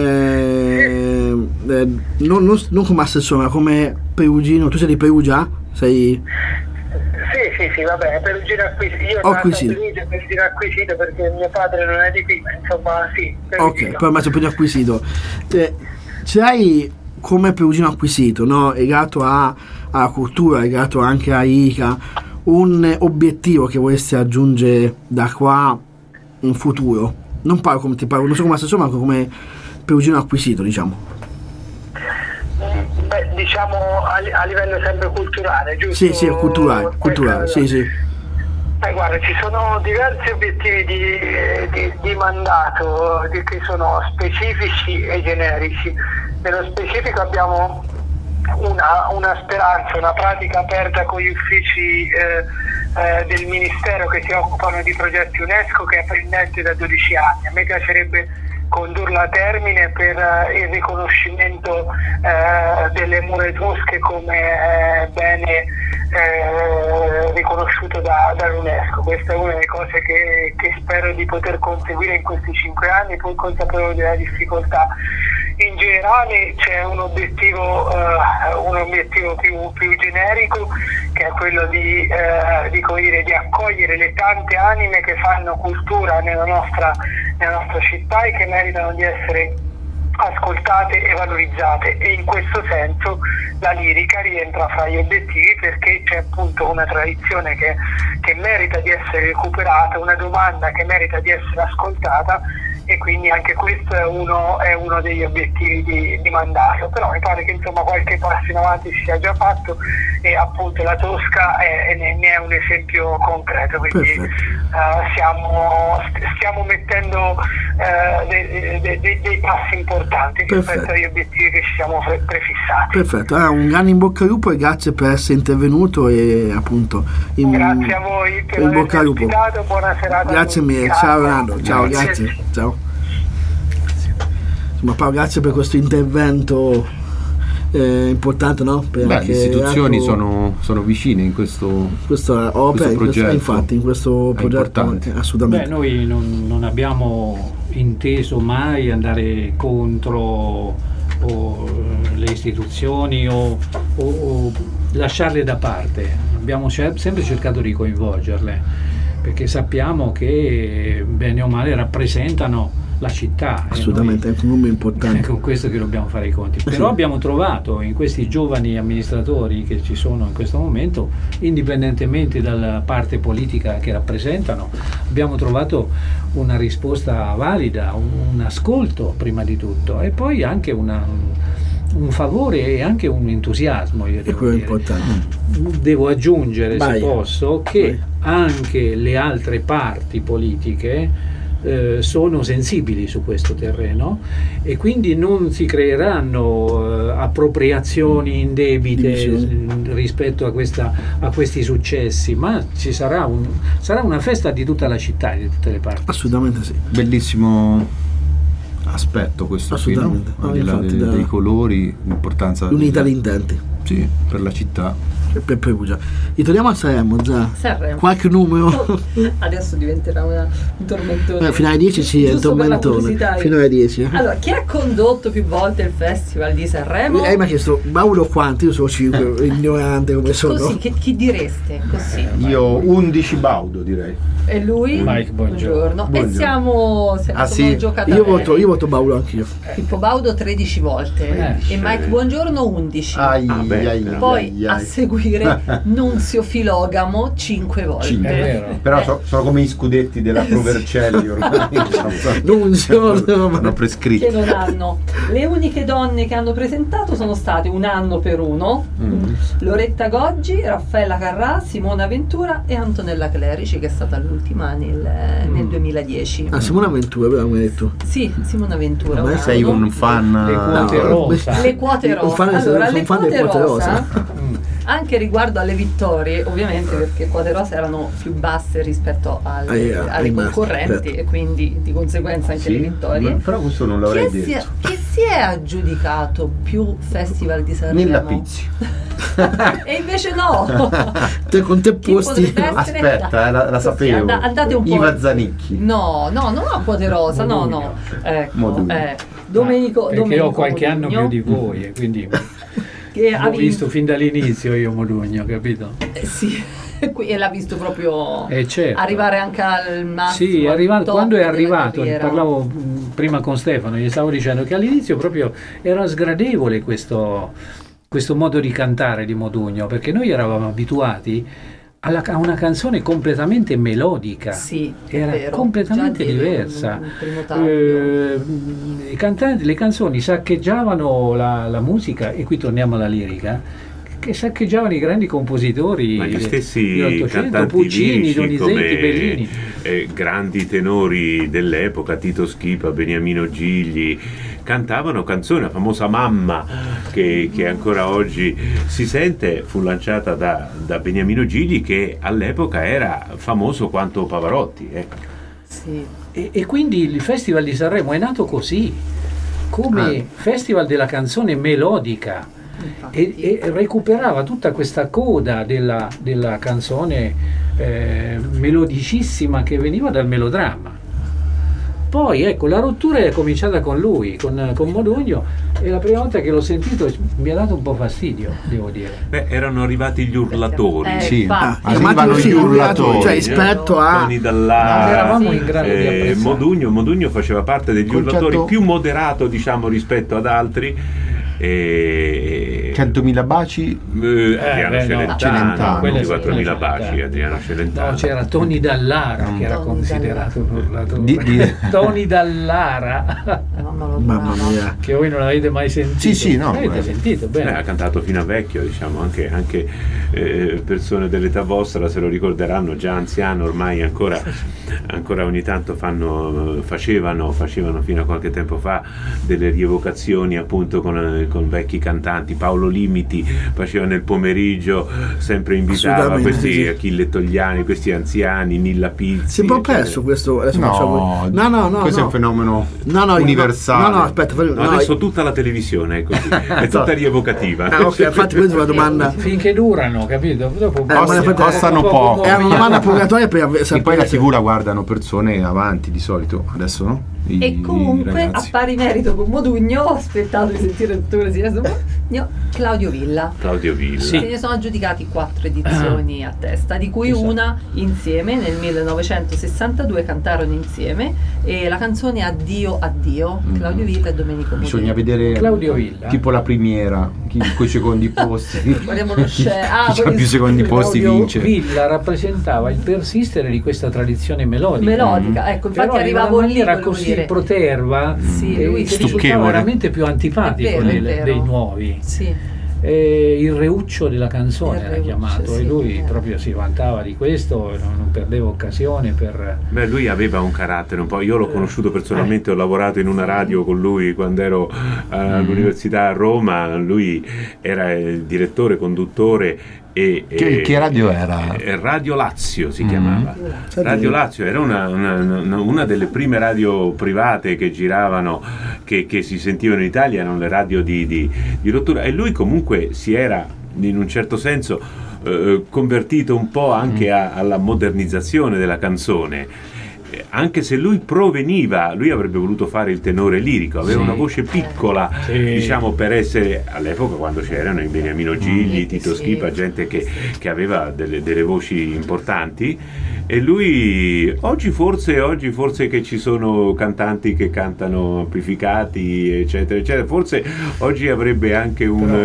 Non come assessore, ma come perugino. Tu sei di Perugia? Sì, va bene, perugino acquisito. Io sono perugino acquisito perché mio padre non è di qui, insomma, sì. Ok, però ma sei perugino acquisito. C'hai come perugino acquisito, no? Legato alla cultura, legato anche a ICA, un obiettivo che vorresti raggiungere da qua in futuro? Non parlo come non so come assessore, ma come perugino acquisito, diciamo. diciamo a livello sempre culturale, giusto? Sì, culturale, sì. Guarda, ci sono diversi obiettivi di mandato che sono specifici e generici. Nello specifico abbiamo una speranza, una pratica aperta con gli uffici del Ministero che si occupano di progetti UNESCO, che è pendente da 12 anni. A me piacerebbe condurla a termine per il riconoscimento delle mura etrusche come bene riconosciuto dall'UNESCO. Questa è una delle cose che spero di poter conseguire in questi 5 anni, poi consapevole della difficoltà. In generale c'è un obiettivo più generico, che è quello di accogliere le tante anime che fanno cultura nella nostra città e che meritano di essere ascoltate e valorizzate, e in questo senso la lirica rientra fra gli obiettivi, perché c'è appunto una tradizione che merita di essere recuperata, una domanda che merita di essere ascoltata, e quindi anche questo è uno degli obiettivi di mandato. Però mi pare che insomma qualche passo in avanti si sia già fatto, e appunto la Tosca ne è un esempio concreto, quindi stiamo mettendo dei passi importanti rispetto agli obiettivi che ci siamo prefissati. Perfetto, un grande in bocca al lupo, e grazie per essere intervenuto, e appunto grazie a voi per avermi ospitato, buona serata. Grazie mille, ciao Ronaldo, ciao, grazie. Ciao. Insomma, Paolo, grazie per questo intervento importante, no? Le istituzioni sono vicine in questo progetto. Infatti, in questo progetto assolutamente. Noi non abbiamo inteso mai andare contro le istituzioni o lasciarle da parte. Abbiamo sempre cercato di coinvolgerle, perché sappiamo che bene o male rappresentano la città. Assolutamente, è un numero importante. È con questo che dobbiamo fare i conti. Però abbiamo trovato in questi giovani amministratori che ci sono in questo momento, indipendentemente dalla parte politica che rappresentano, abbiamo trovato una risposta valida, un ascolto prima di tutto, e poi anche un favore e anche un entusiasmo. Devo aggiungere, se posso, che anche le altre parti politiche sono sensibili su questo terreno, e quindi non si creeranno appropriazioni indebite rispetto a questi successi, ma ci sarà una festa di tutta la città e di tutte le parti. Assolutamente sì. Bellissimo aspetto questo qui, no? Al di là dei colori, l'importanza l'unità di intenti per la città. Per Perugia. Ritorniamo a Sanremo. Qualche numero? Adesso diventerà un tormentone. Fino alle 10 è un tormentone. Fino alle 10. Allora, chi ha condotto più volte il Festival di Sanremo? Lei mi ha chiesto, Mauro quanti? Io sono 5, ignorante come sono. Così, chi direste? Così. Io 11 Baudo direi. E lui? Mike, buongiorno. E siamo giocati. Io voto Baudo anch'io. Pippo Baudo 13 volte e Mike Buongiorno 11. Poi a seguire Nunzio Filogamo 5 volte. Però sono come i scudetti della Provercelli ormai. Nunzio hanno prescritto. Che non hanno. Le uniche donne che hanno presentato sono state Un anno per uno, Loretta Goggi, Raffaella Carrà, Simona Ventura e Antonella Clerici, che è stata l'ultima nel 2010. Simona Ventura, avevamo detto. Sì, Simona Ventura. Ma sei un fan. Le quote rosa. Le quote rosa. Allora, le quote rosa. Anche riguardo alle vittorie, ovviamente, perché quote rosa erano più basse rispetto alle concorrenti, e quindi di conseguenza anche le vittorie. Però questo non l'avrei detto. Chi si è aggiudicato più Festival di Sanremo? Nella Pizzi. E invece no. Con te posti. Aspetta, la sapevo. Andate un po'. Iva Zanicchi. No, non ho quote rosa, no. Ecco, Domenico. Perché ho qualche anno più di voi, e quindi l'ho visto fin dall'inizio io Modugno, capito? Sì, e l'ha visto proprio certo. Arrivare anche al massimo. Sì, quando è arrivato, parlavo prima con Stefano, gli stavo dicendo che all'inizio proprio era sgradevole questo modo di cantare di Modugno, perché noi eravamo abituati a una canzone completamente melodica. Sì, era vero, completamente diversa. I cantanti, le canzoni saccheggiavano la musica, e qui torniamo alla lirica, che saccheggiavano i grandi compositori, ma gli stessi cantanti Puccini, Donizetti, Bellini, grandi tenori dell'epoca, Tito Schipa, Beniamino Gigli, cantavano canzoni. La famosa Mamma che ancora oggi si sente fu lanciata da Beniamino Gigli, che all'epoca era famoso quanto Pavarotti, ecco. Sì. E quindi il Festival di Sanremo è nato così, come Festival della canzone melodica, e recuperava tutta questa coda della canzone melodicissima che veniva dal melodramma. Poi ecco, la rottura è cominciata con lui, con Modugno, e la prima volta che l'ho sentito mi ha dato un po' fastidio, devo dire. Erano arrivati gli urlatori. Sì, arrivano gli urlatori, cioè rispetto a Tony Dallara, eravamo in grado di apprezzare. Modugno faceva parte degli urlatori, più moderato, diciamo, rispetto ad altri. 100.000 baci, Adriano Celentano, 24.000 baci, Adriano Celentano. No, c'era Tony Dallara che era considerato un urlatore. Tony Dallara, mamma mia, che voi non avete mai sentito. Sì, no, avete sentito bene. Ha cantato fino a vecchio, diciamo, anche persone dell'età vostra se lo ricorderanno, già anziano ormai, ancora ogni tanto facevano fino a qualche tempo fa delle rievocazioni appunto con vecchi cantanti. Paolo Limiti faceva nel pomeriggio, sempre invitava questi Achille Togliani, questi anziani, Nilla Pizzi. Si è un po' perso questo. No, questo è un fenomeno universale. No, aspetta, adesso tutta la televisione è così, è tutta rievocativa. Ok, infatti questa è una domanda. Finché durano, capito? Dopo costano poco. È una domanda purgatoria per e poi la TV la guardano persone avanti di solito, adesso no? E comunque a pari merito con Modugno, ho aspettato di sentire tutto così, Claudio Villa. Sì. Se ne sono aggiudicati 4 edizioni a testa, di cui una insieme nel 1962 cantarono insieme, e la canzone Addio Addio, Claudio Villa e Domenico Modugno. Bisogna vedere Claudio Villa, tipo la premiera, con i secondi posti. Vogliamo lo chi ha più secondi posti vince. Villa rappresentava il persistere di questa tradizione melodica. Ecco, infatti però arrivavo lì, era così proterva, lui risultava veramente più antipatico dei nuovi. Sì. Il reuccio della canzone era chiamato, e lui proprio si vantava di questo, non perdeva occasione per... lui aveva un carattere un po', io l'ho conosciuto personalmente, ho lavorato in una radio con lui quando ero all'università a Roma. Lui era il direttore, conduttore. Che radio era? Radio Lazio si chiamava. Radio Lazio era una delle prime radio private che giravano, che si sentivano in Italia, erano le radio di rottura, e lui comunque si era in un certo senso convertito un po' anche alla modernizzazione della canzone. Anche se lui avrebbe voluto fare il tenore lirico, aveva una voce piccola, diciamo, per essere, all'epoca quando c'erano i Beniamino Gigli, Tito Schipa, gente che aveva delle voci importanti, e lui oggi forse che ci sono cantanti che cantano amplificati, eccetera eccetera, forse oggi avrebbe anche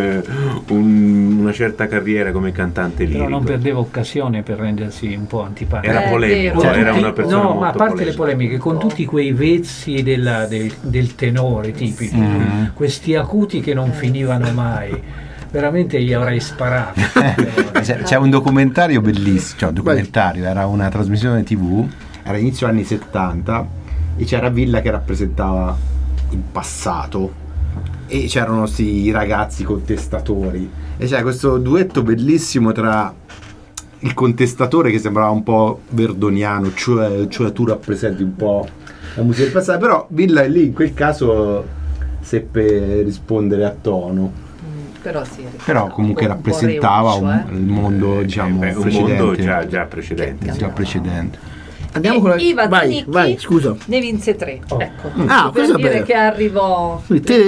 una certa carriera come cantante lirico. Però non perdeva occasione per rendersi un po' antipatico. Era polemico, era una persona molto ma a parte le polemiche, con tutti quei vezzi del tenore tipici, questi acuti che non finivano mai, veramente gli avrei sparato. C'è un documentario bellissimo, era una trasmissione TV, era inizio anni 70, e c'era Villa che rappresentava il passato, e c'erano questi ragazzi contestatori, e c'era questo duetto bellissimo tra il contestatore, che sembrava un po' verdoniano, cioè tu rappresenti un po' la musica del passato, però Villa lì in quel caso seppe rispondere a tono. Però comunque rappresentava il mondo, diciamo, precedente. Un mondo già precedente. Andiamo con Iva vai, scusa. Ne vinse 3. Ecco. Per dire che arrivò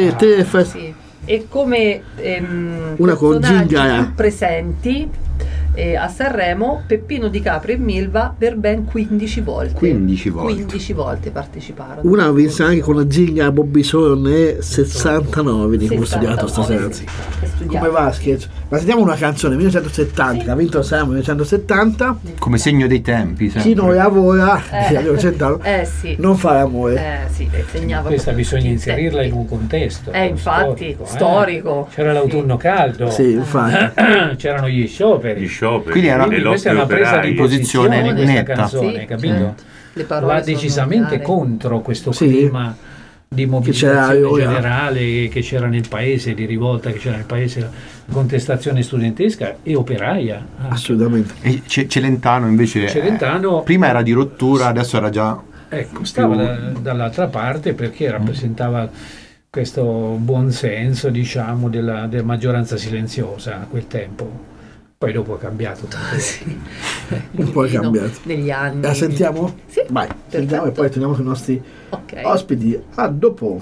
sì. E come una personaggi più presenti E a Sanremo Peppino Di Caprio e Milva per ben 15 volte. 15 volte parteciparono. Una vinse anche con la Ginga Bobbisone 69 di cui ho studiato stasera. Come Vasquez. Ma sentiamo una canzone 1970 che ha vinto Sanremo 1970 come segno dei tempi. Chi non lavora non fa l'amore. Segnava questa bisogna inserirla in un contesto infatti storico. C'era l'autunno caldo, infatti. c'erano gli scioperi. Quindi questa è una presa di posizione netta, canzone, capito? Va decisamente contro questo clima di mobilitazione generale che c'era nel paese, di rivolta che c'era nel paese, contestazione studentesca e operaia anche. Assolutamente. E Celentano invece prima era di rottura, adesso era già stava dall'altra parte perché rappresentava questo buonsenso, diciamo, della maggioranza silenziosa a quel tempo. Poi dopo è cambiato un po' è cambiato negli anni. La sentiamo? Sì, vai, sentiamo e poi torniamo sui nostri ospiti. A dopo.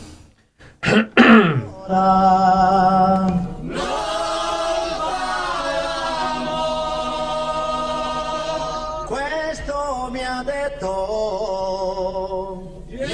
Questo mi ha detto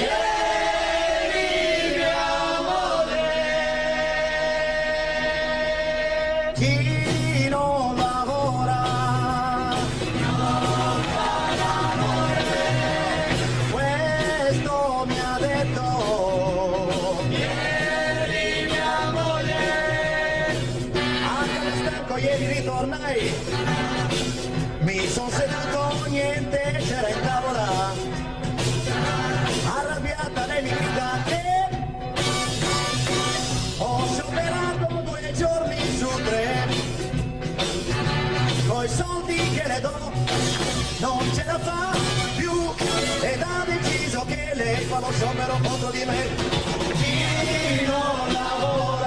mi son seduto, niente c'era in tavola, arrabbiata lei mi grida che ho scioperato 2 giorni su 3, coi soldi che le do non ce la fa più ed ha deciso che lei fa lo sciopero contro di me. Chi non lavora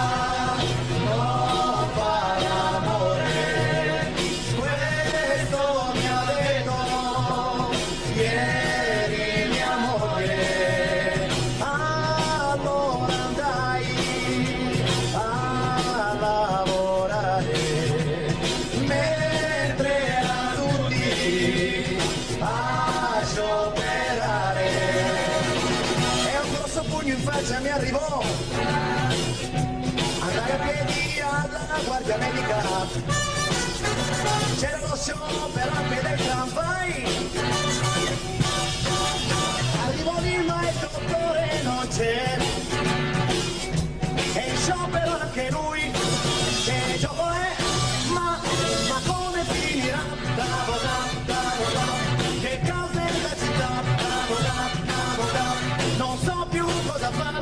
mi arrivò, andai a piedi alla guardia medica, c'era lo sciopero anche del tramvai, arrivò lì ma il dottore non c'è, e in sciopero anche lui, che gioco è, ma come finirà, che cose da città, non so più cosa fare,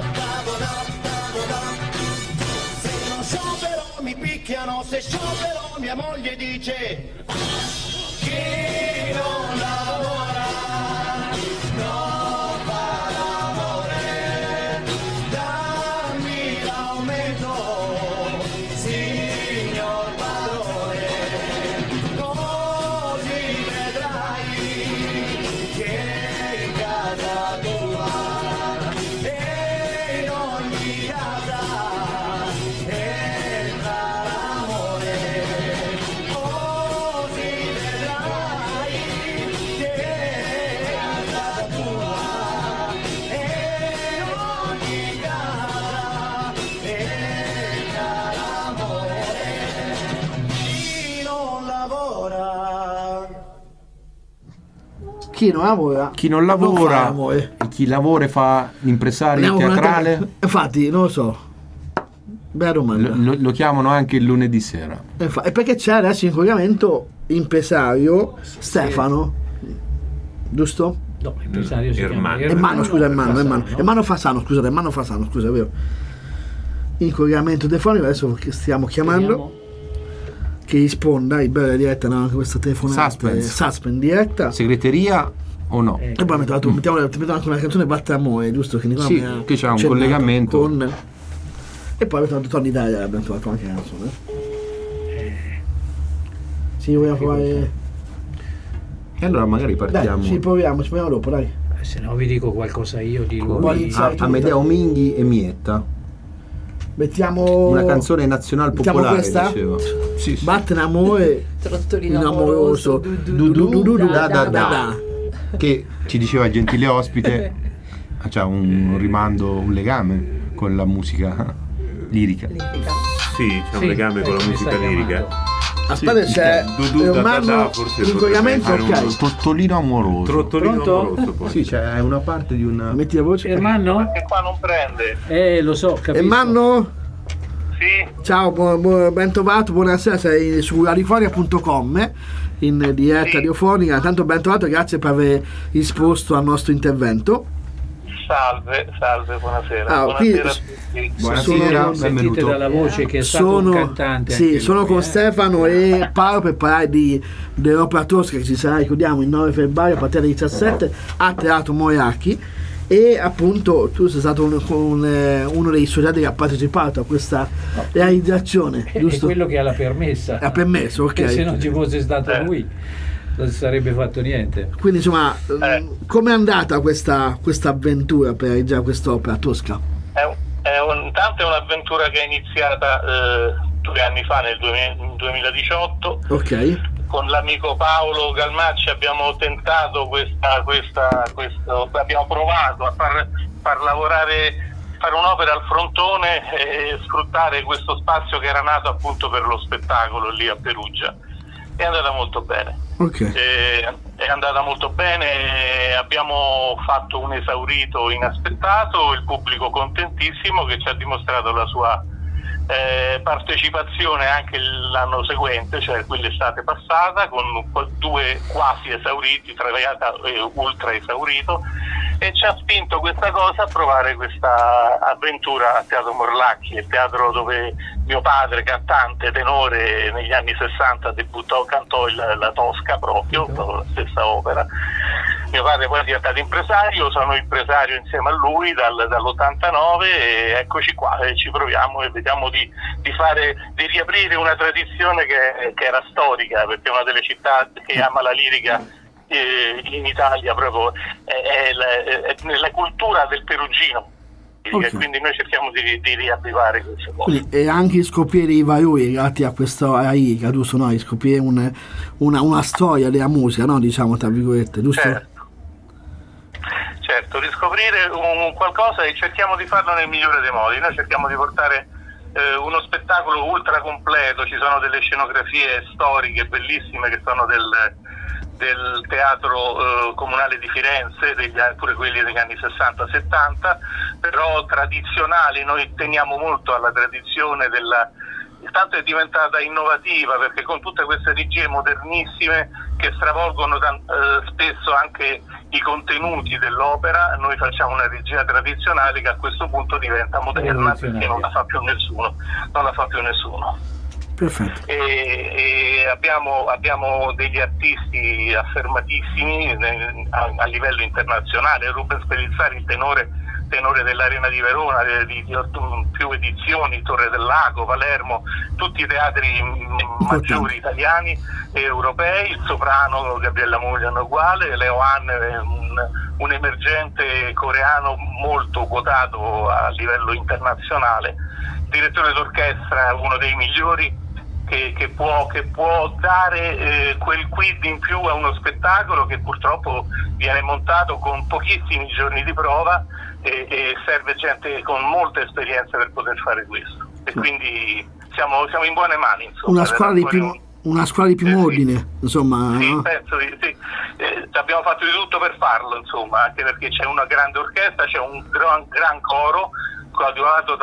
se non sciopero mi picchiano, se sciopero mia moglie dice chi non lavora non fa l'amore, dammi l'aumento signor padrone, così vedrai che in casa tua chi non lavora e chi lavora fa l'impresario teatrale. Infatti non lo so, bella domanda. Lo chiamano anche il lunedì sera. E perché c'è adesso in collegamento impresario Stefano, giusto? No, impresario si chiama Ermanno Fasano, scusate, è vero. In collegamento telefonico adesso stiamo chiamando. Che risponda, in bella diretta, no? Anche questa telefonata suspense in diretta. Segreteria o no? E poi mettiamo anche una canzone Batte Amore, giusto? Che che c'è un collegamento con... E poi abbiamo trovato Tony Italia, abbiamo trovato anche la canzone. Sì, vogliamo provare. E allora magari partiamo. Dai, ci proviamo dopo, dai. Se no vi dico qualcosa io di lui. Amedeo Minghi e Mietta. Mettiamo una canzone nazionale popolare, questa? Diceva. Sì. Batte in amore, trottolino amoroso, che ci diceva il gentile ospite, c'ha un rimando, un legame con la musica lirica. Sì, c'è un legame con la musica lirica. Aspetta, c'è un mano in collegamento, ok. Trottolino amoroso. Poi. Sì, c'è una parte di una. Metti la voce. Ermanno? Che qua non prende. Lo so, capisco. Ermanno? Sì. Ciao, ben trovato, buonasera, sei su radiofonia.com in diretta radiofonica. Tanto ben trovato, grazie per aver risposto al nostro intervento. Salve, buonasera. Buonasera a tutti. Buonasera, sentite dalla voce che è stato un cantante. Sì, sono con Stefano e Paolo per parlare dell'opera tosca che ci sarà, ricordiamo, il 9 febbraio a partire dalle 17 a Teatro Moriarchi. E appunto tu sei stato uno dei soggetti che ha partecipato a questa realizzazione, giusto? È quello che ha la permessa. Ha permesso, ok. E se non ci fosse stato lui non si sarebbe fatto niente. Quindi insomma, com'è andata questa avventura per realizzare quest'opera tosca? Intanto è un'avventura che è iniziata 2 anni fa, nel 2018. Ok. Con l'amico Paolo Galmacci abbiamo tentato abbiamo provato a far lavorare, fare un'opera al frontone e sfruttare questo spazio che era nato appunto per lo spettacolo lì a Perugia. È andata molto bene. Okay. È andata molto bene, abbiamo fatto un esaurito inaspettato, il pubblico contentissimo che ci ha dimostrato la sua partecipazione anche l'anno seguente, cioè quell'estate passata, con 2 quasi esauriti, Traviata e ultra esaurito, e ci ha spinto questa cosa a provare questa avventura a Teatro Morlacchi, il teatro dove mio padre, cantante, tenore, negli anni 60 cantò la Tosca proprio, la stessa opera. Mio padre poi è diventato impresario, sono impresario insieme a lui dall'89 e eccoci qua, ci proviamo e vediamo di riaprire una tradizione che era storica, perché è una delle città che ama la lirica in Italia, proprio è nella cultura del perugino. Okay. Quindi noi cerchiamo di riavvivare queste cose. E anche scoprire i valori legati a questa lirica, giusto? No? Scoprire una storia della musica, no? Diciamo tra virgolette, giusto? Certo, riscoprire un qualcosa e cerchiamo di farlo nel migliore dei modi. Noi cerchiamo di portare uno spettacolo ultra completo, ci sono delle scenografie storiche bellissime che sono del teatro comunale di Firenze, pure quelli degli anni 60-70, però tradizionali. Noi teniamo molto alla tradizione tanto è diventata innovativa, perché con tutte queste regie modernissime che stravolgono spesso anche i contenuti dell'opera, noi facciamo una regia tradizionale che a questo punto diventa moderna perché non la fa più nessuno. Perfetto. E abbiamo degli artisti affermatissimi a livello internazionale. Rubens Pellizzari, il tenore dell'Arena di Verona, di più edizioni, Torre del Lago, Palermo, tutti i teatri maggiori italiani e europei, il soprano Gabriella Muglian uguale, Leo Han, un emergente coreano molto quotato a livello internazionale, direttore d'orchestra, uno dei migliori, che può dare quel quid in più a uno spettacolo che purtroppo viene montato con pochissimi giorni di prova e serve gente con molta esperienza per poter fare questo. E quindi siamo in buone mani, insomma. Una scuola di primo ordine, insomma. Sì, penso sì. Abbiamo fatto di tutto per farlo, insomma, anche perché c'è una grande orchestra, c'è un gran coro coadiuvato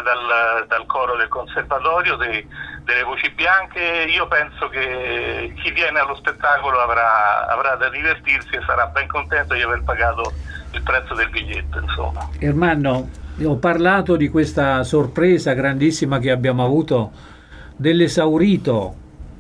dal coro del conservatorio delle voci bianche. Io penso che chi viene allo spettacolo avrà da divertirsi e sarà ben contento di aver pagato il prezzo del biglietto, insomma. Ermanno, ho parlato di questa sorpresa grandissima che abbiamo avuto dell'esaurito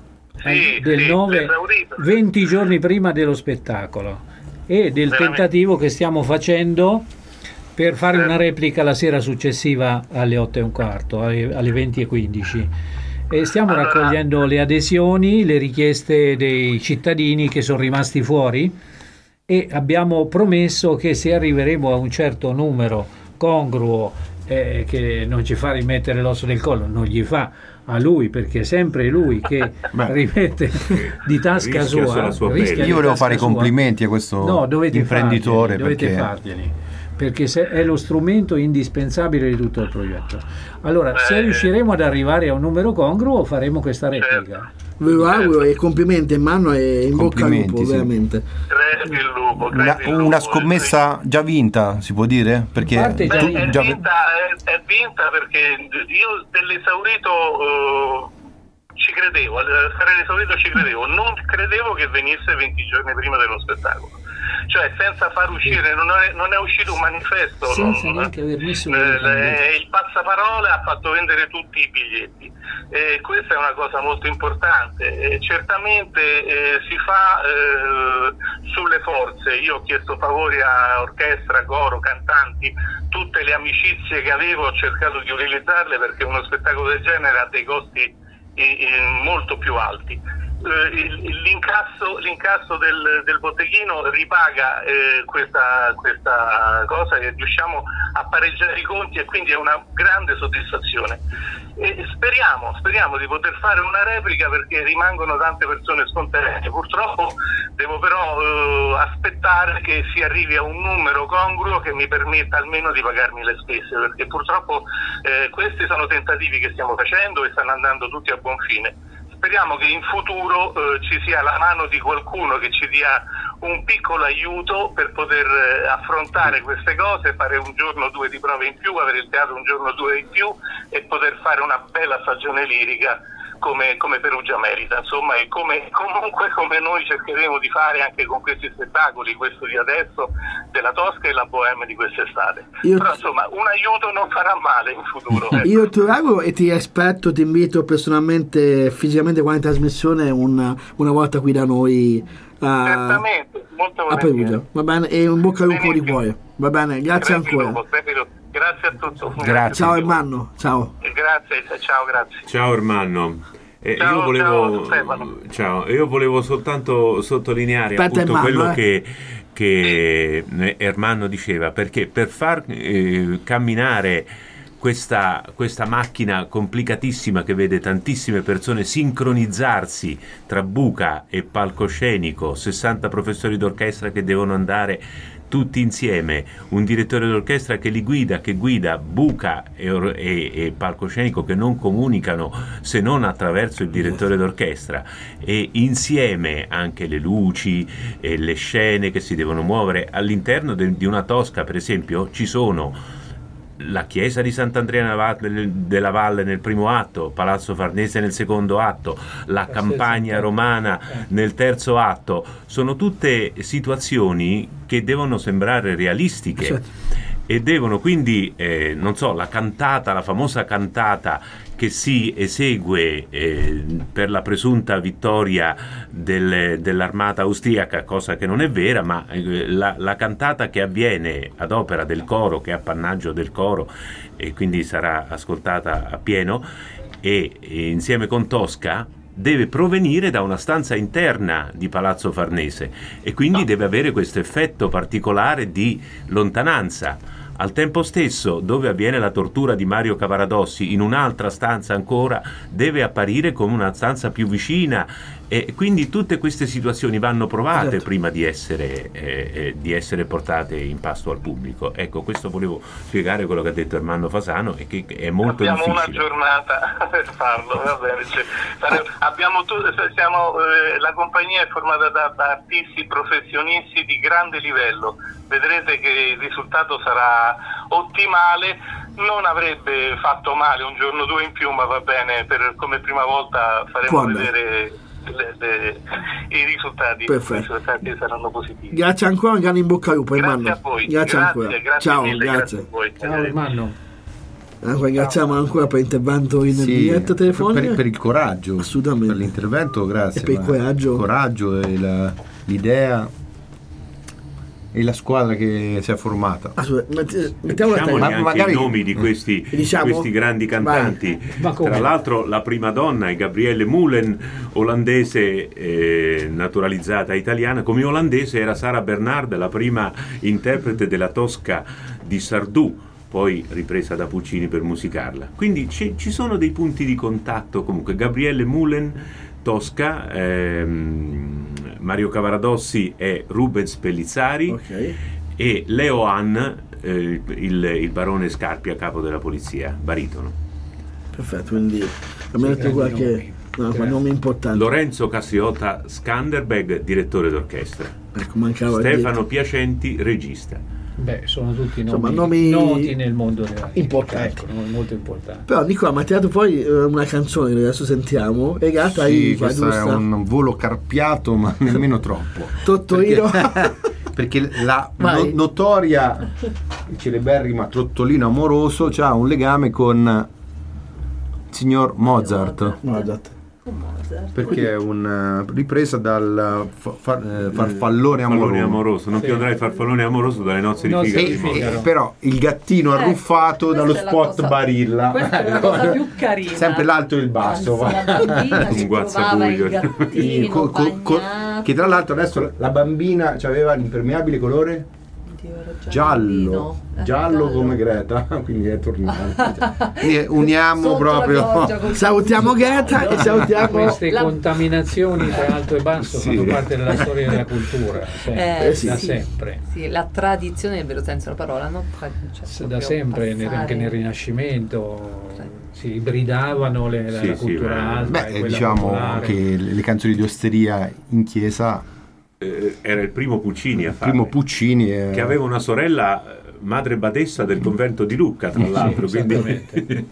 del 9, 20 giorni prima dello spettacolo, e del tentativo che stiamo facendo per fare una replica la sera successiva alle 8:15, alle 20:15, e stiamo raccogliendo le adesioni, le richieste dei cittadini che sono rimasti fuori, e abbiamo promesso che se arriveremo a un certo numero congruo che non ci fa rimettere l'osso del collo, non gli fa a lui, perché è sempre lui che rimette di tasca sua. Io volevo fare i complimenti a questo imprenditore, dovete farglieli, perché è lo strumento indispensabile di tutto il progetto. Allora, se riusciremo ad arrivare a un numero congruo, faremo questa replica. Ve lo auguro e complimenti in mano e in bocca al lupo, veramente. Una scommessa già vinta, si può dire? Perché è vinta perché io dell'esaurito ci credevo, fare l'esaurito ci credevo, non credevo che venisse 20 giorni prima dello spettacolo. Cioè senza far uscire, non è uscito un manifesto, senza neanche aver messo il passaparole ha fatto vendere tutti i biglietti, questa è una cosa molto importante. Certamente si fa sulle forze. Io ho chiesto favori a orchestra, coro, cantanti, tutte le amicizie che avevo ho cercato di utilizzarle, perché uno spettacolo del genere ha dei costi molto più alti. L'incasso del botteghino ripaga questa cosa, e riusciamo a pareggiare i conti, e quindi è una grande soddisfazione. E speriamo di poter fare una replica, perché rimangono tante persone scontente. Purtroppo devo però aspettare che si arrivi a un numero congruo che mi permetta almeno di pagarmi le spese, perché purtroppo questi sono tentativi che stiamo facendo e stanno andando tutti a buon fine. Speriamo che in futuro ci sia la mano di qualcuno che ci dia un piccolo aiuto per poter affrontare queste cose, fare un giorno o due di prove in più, avere il teatro un giorno o due in più e poter fare una bella stagione lirica come Perugia merita, insomma, e comunque come noi cercheremo di fare anche con questi spettacoli, questo di adesso della Tosca e la Bohème di quest'estate. Però insomma un aiuto non farà male in futuro. Ecco. Io ti auguro e ti aspetto, ti invito personalmente, fisicamente, qua in trasmissione una volta qui da noi certamente, molto a Perugia, va bene? E un bocca al lupo di cuore, va bene? Grazie ancora. Grazie a tutti. Grazie. Ciao Ermanno, ciao. Grazie, grazie. Ciao Ermanno. Io volevo soltanto sottolineare appunto quello che Ermanno diceva, perché per far camminare questa macchina complicatissima che vede tantissime persone sincronizzarsi tra buca e palcoscenico, 60 professori d'orchestra che devono andare tutti insieme, un direttore d'orchestra che li guida, che guida buca e palcoscenico che non comunicano se non attraverso il direttore d'orchestra, e insieme anche le luci e le scene che si devono muovere. All'interno di una Tosca, per esempio, ci sono la chiesa di Sant'Andrea della Valle nel primo atto, Palazzo Farnese nel secondo atto, la campagna romana nel terzo atto. Sono tutte situazioni che devono sembrare realistiche e devono quindi, la cantata, la famosa cantata che si esegue per la presunta vittoria dell'armata austriaca, cosa che non è vera, ma la cantata che avviene ad opera del coro, che è appannaggio del coro e quindi sarà ascoltata a pieno, e insieme con Tosca deve provenire da una stanza interna di Palazzo Farnese, e quindi deve avere questo effetto particolare di lontananza. Al tempo stesso, dove avviene la tortura di Mario Cavaradossi, in un'altra stanza ancora, deve apparire come una stanza più vicina, e quindi tutte queste situazioni vanno provate prima di essere portate in pasto al pubblico. Ecco, questo volevo spiegare quello che ha detto Ermanno Fasano, e che è molto difficile. Abbiamo una giornata per farlo, va bene. La compagnia è formata da artisti professionisti di grande livello. Vedrete che il risultato sarà ottimale, non avrebbe fatto male un giorno o due in più, ma va bene, come prima volta faremo vedere i risultati. Perfetto. I risultati saranno positivi. Grazie ancora, un grande in bocca al lupo, Ermanno. Grazie a voi. Grazie ancora. Ciao, mille, grazie a voi. Ciao Ermanno. Ringraziamo ancora per l'intervento in diretta telefonica, per il coraggio, assolutamente, per l'intervento, grazie, e per il coraggio e l'idea e la squadra che si è formata. Diciamo anche i nomi di questi grandi cantanti. Tra l'altro la prima donna è Gabrielle Mullen, olandese naturalizzata italiana. Come olandese era Sara Bernard, la prima interprete della Tosca di Sardou, poi ripresa da Puccini per musicarla. Quindi ci sono dei punti di contatto. Comunque Gabriele Mullen, Tosca, Mario Cavaradossi e Rubens Pellizzari, e Leo Hahn, il barone Scarpia, capo della polizia, baritono. Perfetto, quindi abbiamo detto qualche nome importante. Lorenzo Cassiota Skanderbeg, direttore d'orchestra. Ecco, Stefano Piacenti, regista. Beh, sono tutti nomi noti nel mondo della importanti. Ecco, molto importanti. Però Nicola mi ha tirato poi una canzone che adesso sentiamo, e gatta questo è un volo carpiato, ma nemmeno troppo. Tottorino. Perché la notoria celeberrima Trottolino amoroso c'ha un legame con il signor Mozart. Perché è una ripresa dal farfallone amoroso. Non più andrai farfallone amoroso dalle nozze di Figaro. Però il gattino arruffato dallo spot Barilla. Questa è la cosa più carina. Sempre l'alto e il basso. La bambina un guazzabuglio. Che tra l'altro adesso la bambina aveva l'impermeabile colore giallo come Greta, quindi è tornato. Quindi uniamo proprio. Salutiamo Greta e salutiamo queste contaminazioni tra alto e basso. Fanno parte della storia della cultura, da sempre. Sì, la tradizione nel vero senso della parola, no? Da sempre, anche nel Rinascimento si ibridavano la cultura alta. Diciamo popolare. che le canzoni di osteria in chiesa era il primo Puccini a fare. Che aveva una sorella madre badessa del convento di Lucca, tra l'altro. Quindi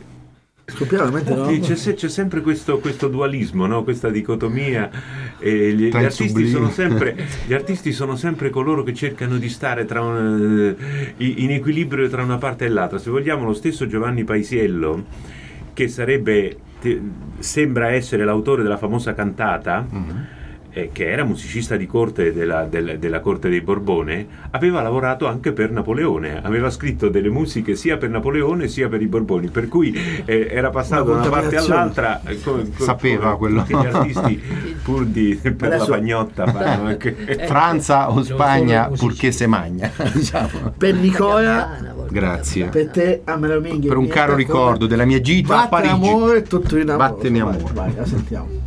c'è sempre questo dualismo, no? Questa dicotomia. E gli artisti sono sempre coloro che cercano di stare in equilibrio tra una parte e l'altra. Se vogliamo, lo stesso Giovanni Paisiello, che sembra essere l'autore della famosa cantata, che era musicista di corte della corte dei Borbone, aveva lavorato anche per Napoleone, aveva scritto delle musiche sia per Napoleone sia per i Borboni, per cui era passato da una parte all'altra. Sapeva quello. Tutti gli artisti pur per la pagnotta fanno anche Francia o Spagna purché se magna, diciamo. Per Nicola, grazie. Per te, per un caro ricordo della mia gita a Parigi. Amore, tutto in amore. Vattene amore. Vai, la sentiamo.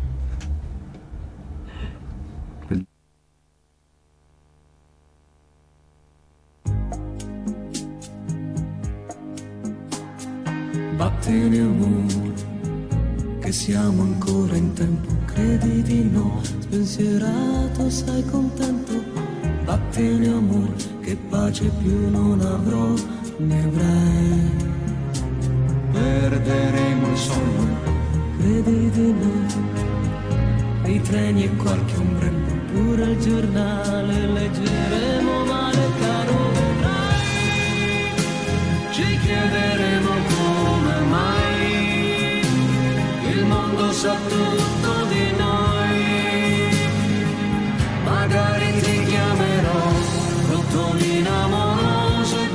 Vattene amore, che siamo ancora in tempo, credi di no, spensierato sei contento. Vattene amore, che pace più non avrò né avrai. Perderemo il sonno, credi di no, i treni e qualche ombrello, pure il giornale leggeremo male, caro vedrai. Ci chiederemo come mai il mondo sa tutto di noi. Magari ti chiamerò Trottolino amoroso e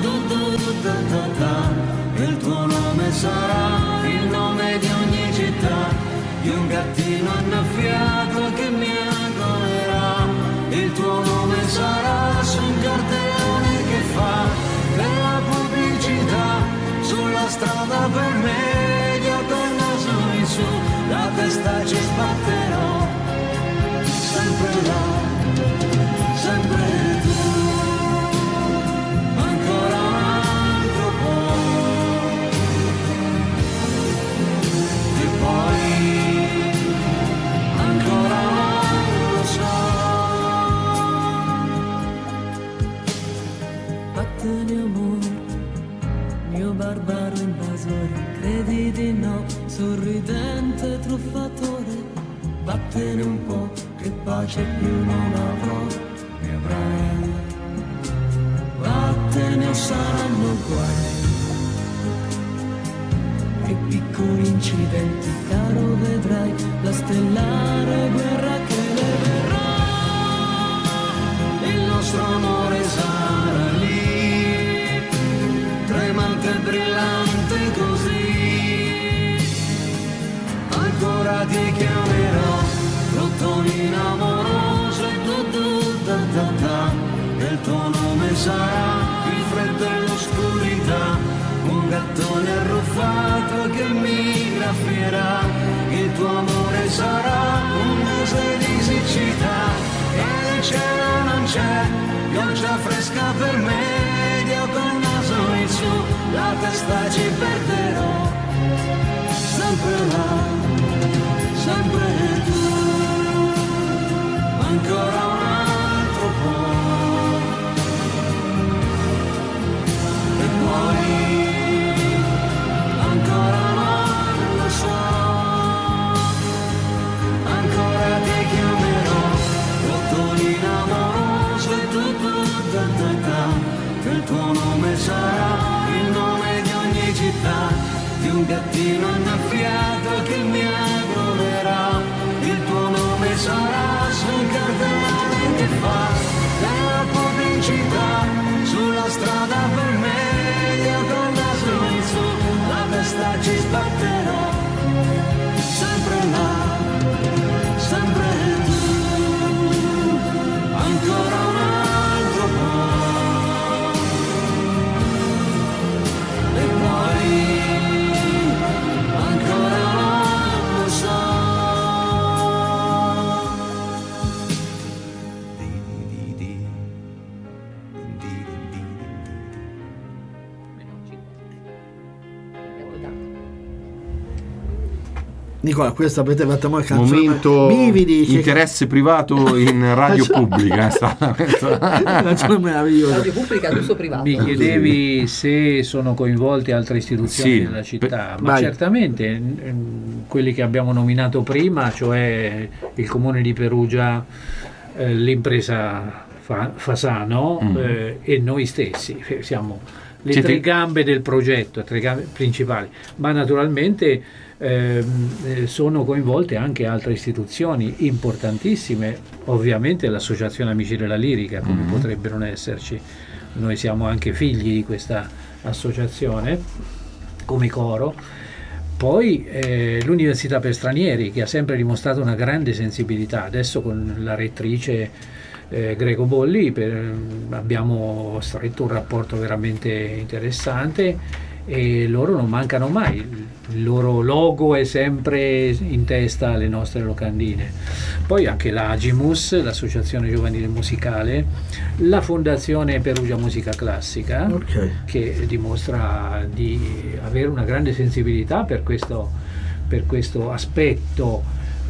il tuo nome sarà il nome di ogni città, di un gattino annaffiato che mi agolerà. Il tuo nome sarà su un cartellone che fa della pubblicità, sulla strada per me, io col naso in su, la testa ci sbatterò, sempre là, sempre tu, ancora un altro po', e poi ancora non lo so. Vattene amore, mio barbaro invasore, credi di no, sorridente truffatore. Vattene un po', che pace più non avrò ne avrai. Vattene o saranno guai e piccoli incidenti, caro vedrai la stellare guerra che ne verrà. Il nostro amore sarà lì, tremante e brillante così. Ancora ti chiamerò Trottolino amoroso e e il tuo nome sarà il freddo e l'oscurità. gattone arruffato che mi graffierà, il tuo amore sarà un mese di siccità, e nel cielo non c'è pioggia fresca per me, ed io col naso in su la testa ci perderò, sempre là, sempre tu, ancora un altro po', e poi ancora non lo so, ancora ti chiamerò, rottolina amorosa e che il tuo nome sarà il nome di ogni città, di un gattino annaffiato che mi aggroverà, il tuo nome sarà sul cartellone che fa della pubblicità sulla strada per me, io col naso in su la testa ci sbatterò, sempre là, sempre tu, ancora un altro po', e poi ancora non lo so. Nicola, questo avete fatto mai momento Bividi, interesse privato in radio pubblica, è stata canzone meravigliosa. Radio pubblica ad uso privato. Mi chiedevi se sono coinvolte altre istituzioni della città, ma certamente quelli che abbiamo nominato prima, cioè il Comune di Perugia, l'impresa Fasano e noi stessi, siamo le tre gambe del progetto, tre gambe principali, ma naturalmente sono coinvolte anche altre istituzioni importantissime, ovviamente l'Associazione Amici della Lirica, come potrebbero non esserci, noi siamo anche figli di questa associazione come coro, poi l'Università per Stranieri, che ha sempre dimostrato una grande sensibilità, adesso con la rettrice Greco Bolli abbiamo stretto un rapporto veramente interessante, e loro non mancano mai, il loro logo è sempre in testa alle nostre locandine. Poi anche l'Agimus, l'Associazione Giovanile Musicale, la Fondazione Perugia Musica Classica, che dimostra di avere una grande sensibilità per questo aspetto.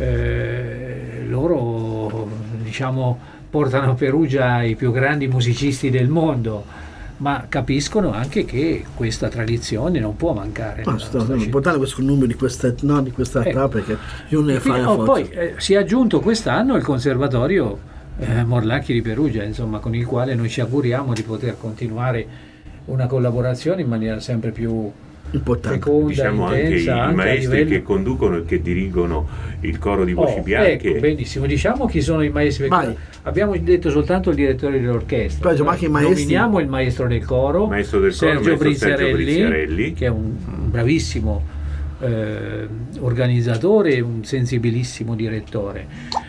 Loro, diciamo, portano a Perugia i più grandi musicisti del mondo, ma capiscono anche che questa tradizione non può mancare. Portare questo numero di questa età, perché io ne fai poi si è aggiunto quest'anno il Conservatorio Morlacchi di Perugia, insomma, con il quale noi ci auguriamo di poter continuare una collaborazione in maniera sempre più feconda, diciamo, intensa, anche i maestri che conducono e che dirigono il coro di voci bianche. Ecco, benissimo, diciamo chi sono i maestri. Abbiamo detto soltanto il direttore dell'orchestra. Nominiamo il maestro del coro, Sergio Brizzarelli, che è un bravissimo organizzatore e un sensibilissimo direttore.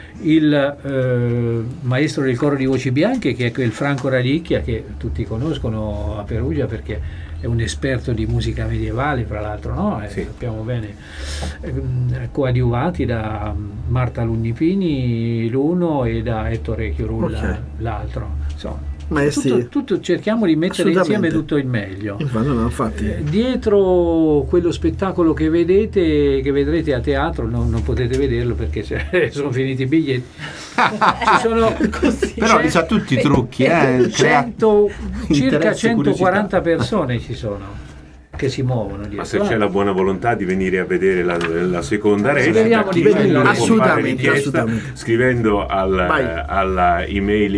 Il maestro del coro di voci bianche, che è il Franco Radicchia, che tutti conoscono a Perugia perché è un esperto di musica medievale, fra l'altro, no? Sappiamo bene, coadiuvati da Marta Lugnipini l'uno e da Ettore Chiurulla l'altro. Insomma, tutto cerchiamo di mettere insieme tutto il meglio. Infatti. Dietro quello spettacolo che vedrete a teatro, non potete vederlo perché sono finiti i biglietti. Però sa tutti i trucchi, circa 140 persone ci sono che si muovono dietro. Ma se c'è la buona volontà di venire a vedere la seconda recita, assolutamente, scrivendo alla email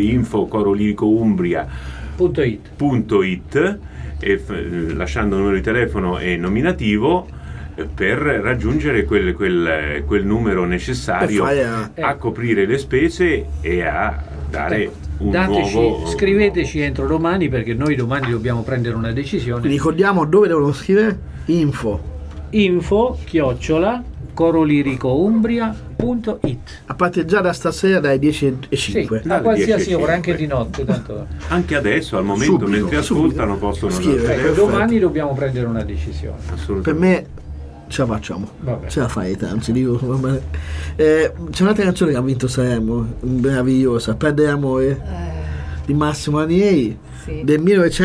info@coroliricoumbria.it e lasciando il numero di telefono e nominativo per raggiungere quel numero necessario a coprire le spese e a dare nuovo. Scriveteci entro domani, perché noi domani dobbiamo prendere una decisione. Ricordiamo dove devono scrivere: info coroliricoumbria.it. A parte già da stasera dai 10:05. Sì, a qualsiasi ora, anche di notte. Tanto. Anche adesso, al momento, subito, mentre ascoltano, possono scrivere. Domani dobbiamo prendere una decisione. Per me ce la facciamo. Vabbè. Ce la fai, anzi dico. C'è un'altra canzone che ha vinto Sanremo, meravigliosa, Perdere amore, di Massimo Anieri, sì, del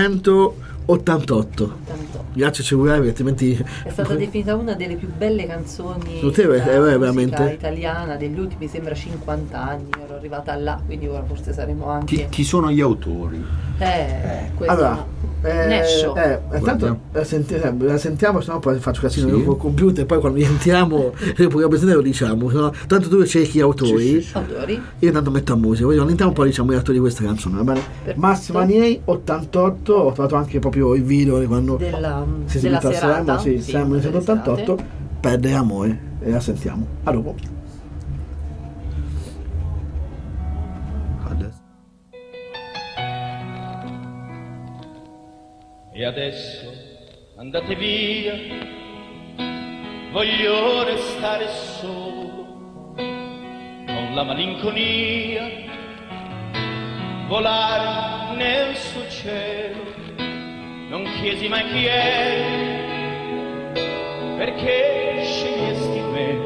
1988. Grazie Cegurari, altrimenti è stata definita una delle più belle canzoni veramente italiana degli ultimi, sembra 50 anni. Ero arrivata là, quindi ora forse saremo anche chi sono gli autori? Allora intanto la sentiamo, sennò poi faccio casino col computer, poi quando rientriamo lo diciamo, no? Tanto tu cerchi gli autori, io intanto metto a musica, poi all'interno un po' diciamo gli autori di questa canzone, va bene? Massimo Anieri, 88, ho trovato anche proprio il video di quando si è venuta a Sanremo, siamo nel 88, Perdere amore, e la sentiamo. A dopo. E adesso andate via, voglio restare solo, con la malinconia, volare nel suo cielo. Non chiesi mai chi eri, perché scegliesti me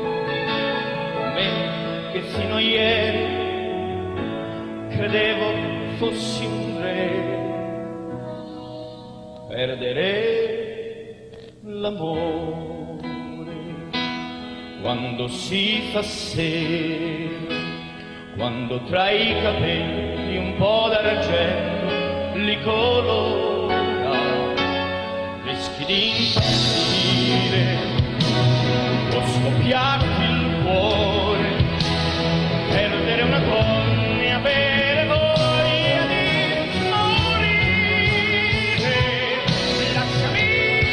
che fino a ieri credevo fossi un re. Perdere l'amore quando si fa sera, quando tra i capelli un po' d'argento li colora, rischi di impazzire, può scoppiarti il cuore, perdere una donna e avere voglia di morire. Lasciami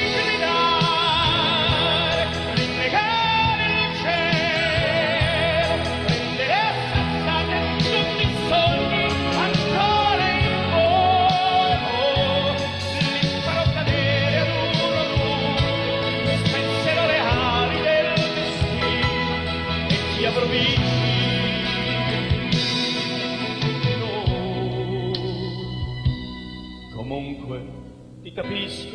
gridare, rinnegare il cielo, prendere sassate tutti i sogni ancora in volo, li farò cadere ad uno, spezzelò le ali del destino e ti avrò vicino. Comunque ti capisco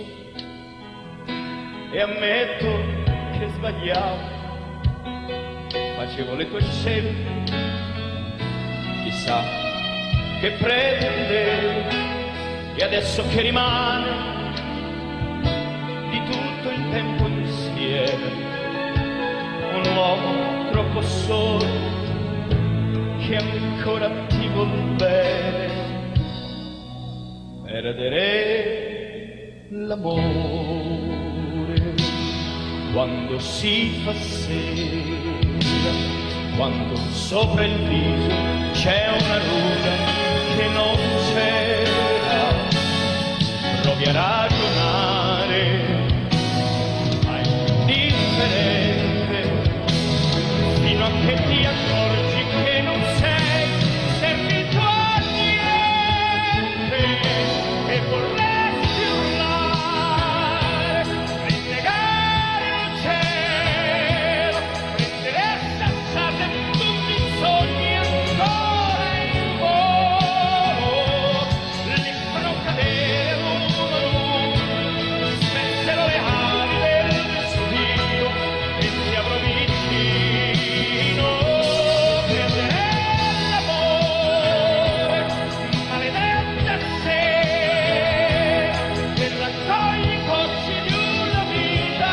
e ammetto che sbagliavo, facevo le tue scelte, chissà che pretendevo, e adesso che rimane di tutto il tempo insieme, un uomo troppo solo che ancora ti vuol bene. Perdere l'amore quando si fa sera, quando sopra il viso c'è una ruga che non c'era. Provi a ragionare, ma è indifferente, fino a che ti accorgi che non sei servito a niente e vorresti urlare, rinnegare il cielo, prendere sassate tutti i sogni ancora in volo, li farò cadere ad uno ad uno, spezzelò le ali del destino e ti avrò vicino. Perdere l'amore, maledetta sera, che raccoglie i cocci di una vita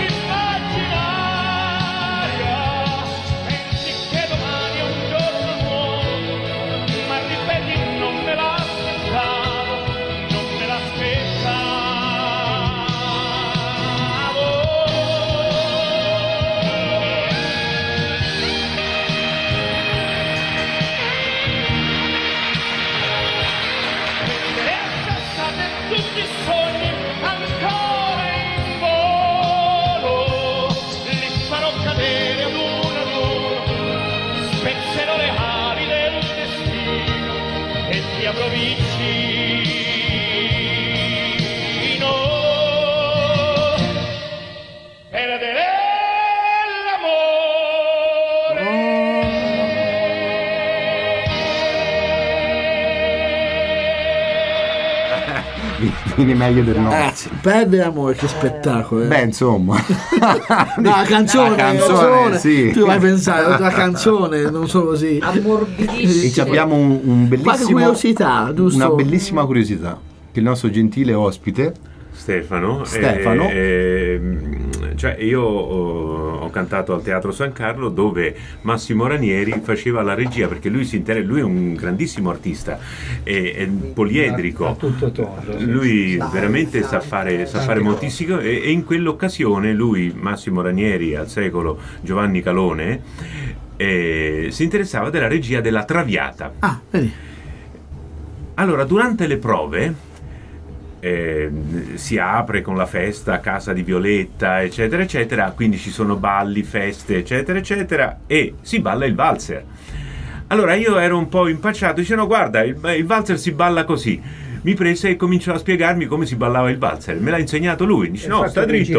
immaginaria. Pensi che domani è un giorno nuovo, ma ripeti non me l'aspettavo, non me l'aspettavo. Prendere sassate tutti i sogni ancora in volo, li farò cadere ad uno, spezzerò le ali del destino e ti avrò vicino. Perdere viene meglio del no. Ragazzi, perdere amore, che spettacolo. Beh, insomma. No, la canzone, sì. Tu vai a pensare, la canzone, non solo così. Ammorbidissimo. E abbiamo un bellissimo, curiosità, giusto? una bellissima curiosità, che il nostro gentile ospite Stefano. Cioè io ho cantato al Teatro San Carlo, dove Massimo Ranieri faceva la regia, perché lui è un grandissimo artista, è poliedrico, a tutto tondo, sì. Lui veramente sa fare moltissimo, e in quell'occasione lui, Massimo Ranieri, al secolo Giovanni Calone, si interessava della regia della Traviata. Vedi. Allora, durante le prove si apre con la festa a casa di Violetta, eccetera eccetera, quindi ci sono balli, feste, eccetera eccetera, e si balla il valzer. Allora io ero un po' impacciato, dice no, guarda, il valzer si balla così. Mi prese e cominciò a spiegarmi come si ballava il valzer, me l'ha insegnato lui, dice no, sta dritto,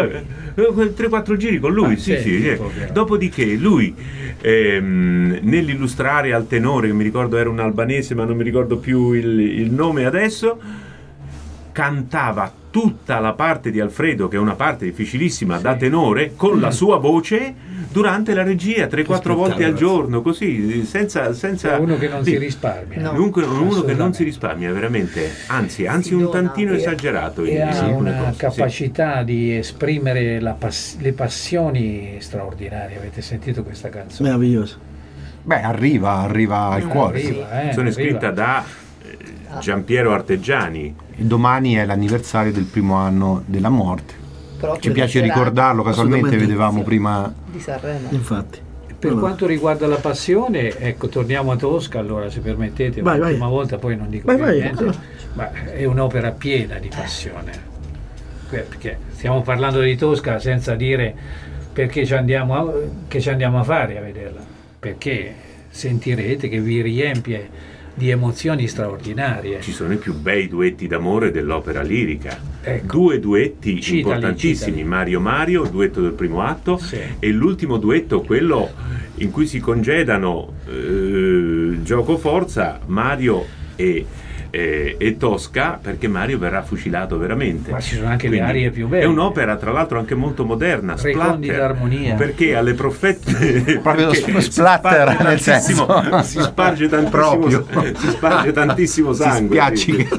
3-4 giri con lui, sì. Dopodiché lui nell'illustrare al tenore, che mi ricordo era un albanese ma non mi ricordo più il nome adesso, cantava tutta la parte di Alfredo, che è una parte difficilissima da tenore, con la sua voce durante la regia 3-4 volte al giorno, così, senza uno che non si risparmia. Uno che non si risparmia, veramente, anzi un tantino esagerato. E ha una capacità di esprimere le passioni straordinarie. Avete sentito questa canzone? Meravigliosa. Beh, arriva al cuore. Sono scritta da Giampiero Arteggiani. Domani è l'anniversario del primo anno della morte. Ci piace ricordarlo, casualmente vedevamo prima di Sanremo. Infatti. Per quanto riguarda la passione, ecco, torniamo a Tosca, allora, se permettete, l'ultima volta, poi non dico niente, ma è un'opera piena di passione. Perché stiamo parlando di Tosca senza dire perché ci andiamo a fare a vederla, perché sentirete che vi riempie di emozioni straordinarie. Ci sono i più bei duetti d'amore dell'opera lirica. Ecco. 2 duetti importantissimi, Mario, duetto del primo atto, e l'ultimo duetto, quello in cui si congedano gioco forza Mario e Tosca, perché Mario verrà fucilato veramente. Ma ci sono anche le arie più belle. È un'opera tra l'altro anche molto moderna, splatter, d'armonia, perché alle profette proprio splatter, nel senso si sparge tantissimo sangue.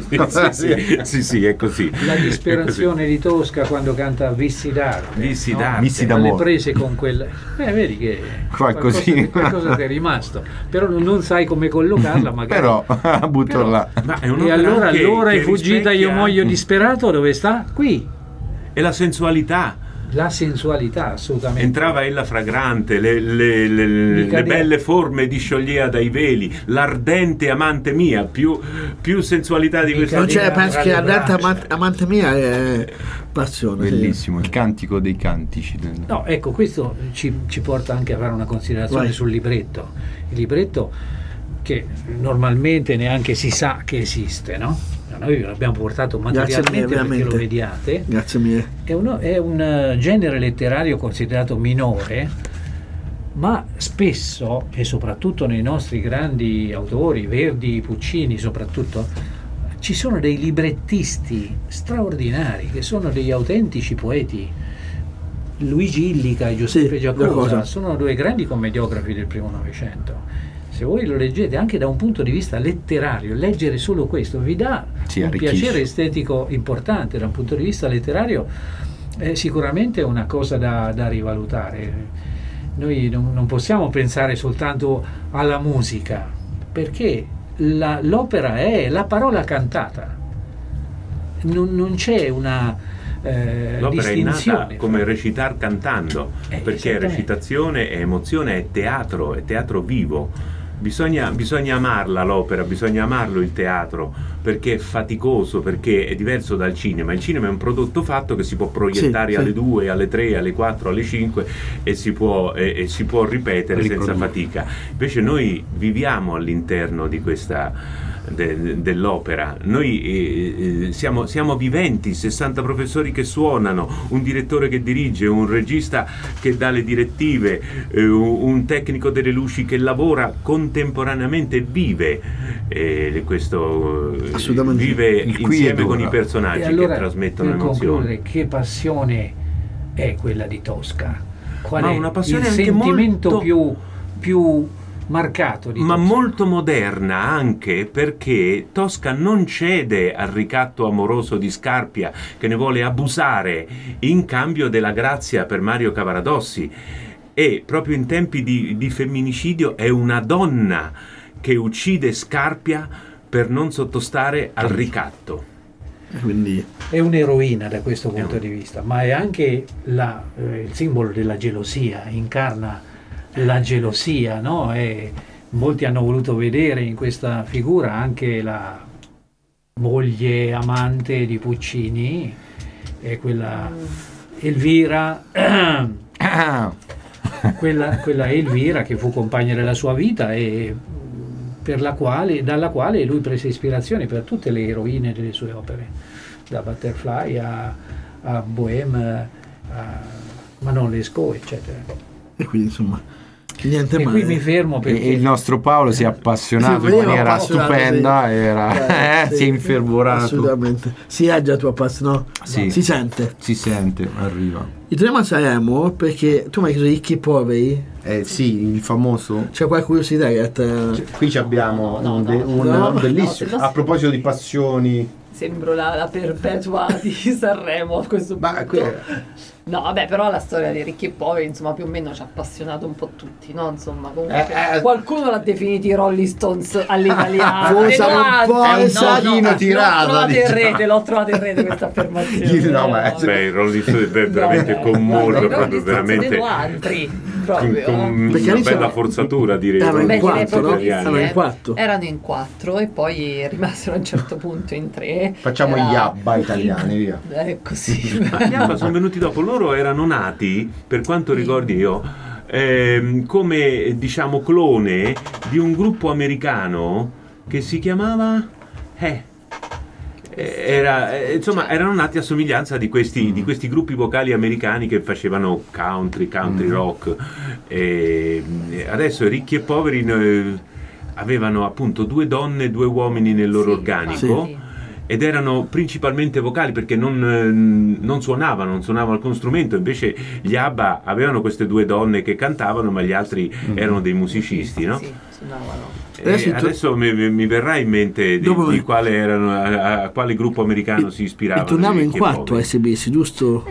Sì, è così. La disperazione di Tosca quando canta Vizi d'arte, Vizi d'amore, le prese con quel vedi che qualcosa ti è rimasto, però non sai come collocarla, magari però butto là. E allora è fuggita, io muoio disperato, dove sta? Qui. E la sensualità, assolutamente. Entrava ella fragrante, le belle forme discioglieva dai veli, l'ardente amante mia, più sensualità di questa. Non c'è, penso che ardente amante mia è passione. Bellissimo, il cantico dei cantici. No, ecco, questo ci porta anche a fare una considerazione sul libretto. Il libretto che normalmente neanche si sa che esiste, no? Noi ve l'abbiamo portato materialmente perché lo vediate. Grazie mille. È un genere letterario considerato minore, ma spesso, e soprattutto nei nostri grandi autori, Verdi, Puccini soprattutto, ci sono dei librettisti straordinari che sono degli autentici poeti. Luigi Illica e Giuseppe Giacosa sono 2 grandi commediografi del primo Novecento. Se voi lo leggete anche da un punto di vista letterario, leggere solo questo vi dà un piacere estetico importante. Da un punto di vista letterario è sicuramente una cosa da rivalutare. Noi non possiamo pensare soltanto alla musica, perché l'opera è la parola cantata, non c'è una l'opera è nata come recitar cantando, perché recitazione è emozione, è teatro vivo. Bisogna amarla l'opera, bisogna amarlo il teatro, perché è faticoso, perché è diverso dal cinema. Il cinema è un prodotto fatto che si può proiettare alle 2, alle 3, alle 4, alle 5 e si può ripetere senza fatica. Invece noi viviamo all'interno di questa dell'opera, noi siamo viventi, 60 professori che suonano, un direttore che dirige, un regista che dà le direttive, un tecnico delle luci che lavora contemporaneamente e vive vive insieme con i personaggi allora, che trasmettono emozioni. Che passione è quella di Tosca? Qual è una passione il anche sentimento più marcato di Tosca? Ma molto moderna, anche perché Tosca non cede al ricatto amoroso di Scarpia, che ne vuole abusare in cambio della grazia per Mario Cavaradossi, e proprio in tempi di femminicidio è una donna che uccide Scarpia per non sottostare al ricatto. Quindi è un'eroina da questo punto di vista, ma è anche il simbolo della gelosia, incarna la gelosia, no? E molti hanno voluto vedere in questa figura anche la moglie amante di Puccini, e quella Elvira, quella Elvira che fu compagna della sua vita e dalla quale lui prese ispirazione per tutte le eroine delle sue opere, da Butterfly a Bohème, a Manon Lescaut, eccetera. E quindi insomma niente e male. Qui mi fermo perché il nostro Paolo si è appassionato in maniera stupenda, si è infervorato. Assolutamente. Si è già tu appassionato, no? Sì. Si sente, arriva. Ritorniamo a Sanremo perché tu mi hai chiesto ricchi e poveri. Sì, il famoso. C'è qualche curiosità che qui abbiamo un bellissimo. A proposito di passioni. Sembro la perpetua di Sanremo a questo punto. No, vabbè, però la storia dei ricchi e poveri, insomma, più o meno ci ha appassionato un po' tutti, no? Insomma, comunque qualcuno l'ha definito i Rolling Stones all'italiano. L'ho trovato in rete questa affermazione. Beh, i Rolling Stones è veramente commosso, proprio veramente con una bella forzatura, direi. Erano in 4 e poi rimasero a un certo punto in 3. Facciamo gli ABBA italiani, via. Così. Gli ABBA sono venuti dopo. Loro erano nati, per quanto ricordi io, come diciamo clone di un gruppo americano che si chiamava erano nati a somiglianza di questi gruppi vocali americani che facevano country rock. Adesso Ricchi e Poveri avevano appunto 2 donne e 2 uomini nel loro organico. Sì. Ed erano principalmente vocali perché non suonavano alcun strumento, invece gli ABBA avevano queste 2 donne che cantavano, ma gli altri erano dei musicisti, no? Sì, suonavano. Adesso mi verrà in mente di quale erano, a quale gruppo americano si ispiravano. E torniamo in 4 a SBS, giusto?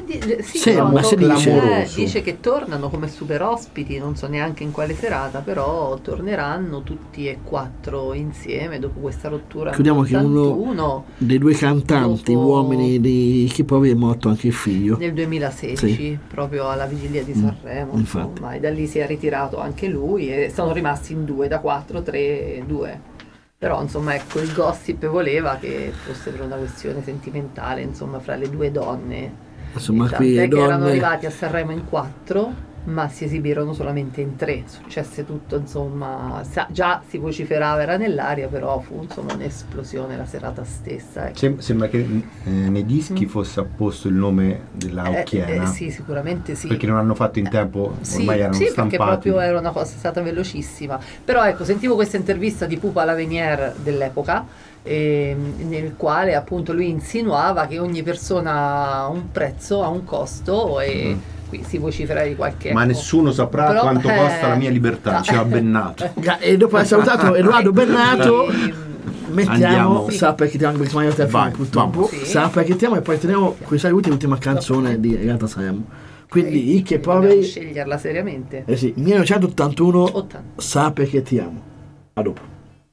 Dice che tornano come super ospiti, non so neanche in quale serata, però torneranno tutti e 4 insieme dopo questa rottura. Chiudiamo che uno dei 2 cantanti uomini di Chi Poveri è morto anche il figlio nel 2016, proprio alla vigilia di Sanremo, insomma, e da lì si è ritirato anche lui e sono rimasti in 2, da 4, 3 e 2. Però insomma, ecco, il gossip voleva che fosse per una questione sentimentale, insomma, fra le 2 donne. Insomma, qui che erano arrivati a Sanremo in 4, ma si esibirono solamente in 3. Successe tutto, insomma, già si vociferava, era nell'aria, però fu insomma un'esplosione la serata stessa. Ecco. Sembra che nei dischi fosse apposto il nome della Occhiena. Sì, sicuramente sì. Perché non hanno fatto in tempo, ormai erano stampati. Sì, perché proprio era una cosa stata velocissima. Però ecco, sentivo questa intervista di Pupa Lavenier dell'epoca, nel quale appunto lui insinuava che ogni persona ha un prezzo, ha un costo e qui si vocifera di qualche... Ma nessuno saprà quanto costa la mia libertà, ci ha Bennato. E dopo aver salutato Edoardo Bennato mettiamo Sappa che tiamo, perché magari te purtroppo Sappa che tiamo, e poi teniamo quei saluti l'ultima canzone di Regata Sanremo. Quindi Ricchi e Poveri, sceglierla seriamente. Sì, 1981 Sappa che ti amo. A dopo.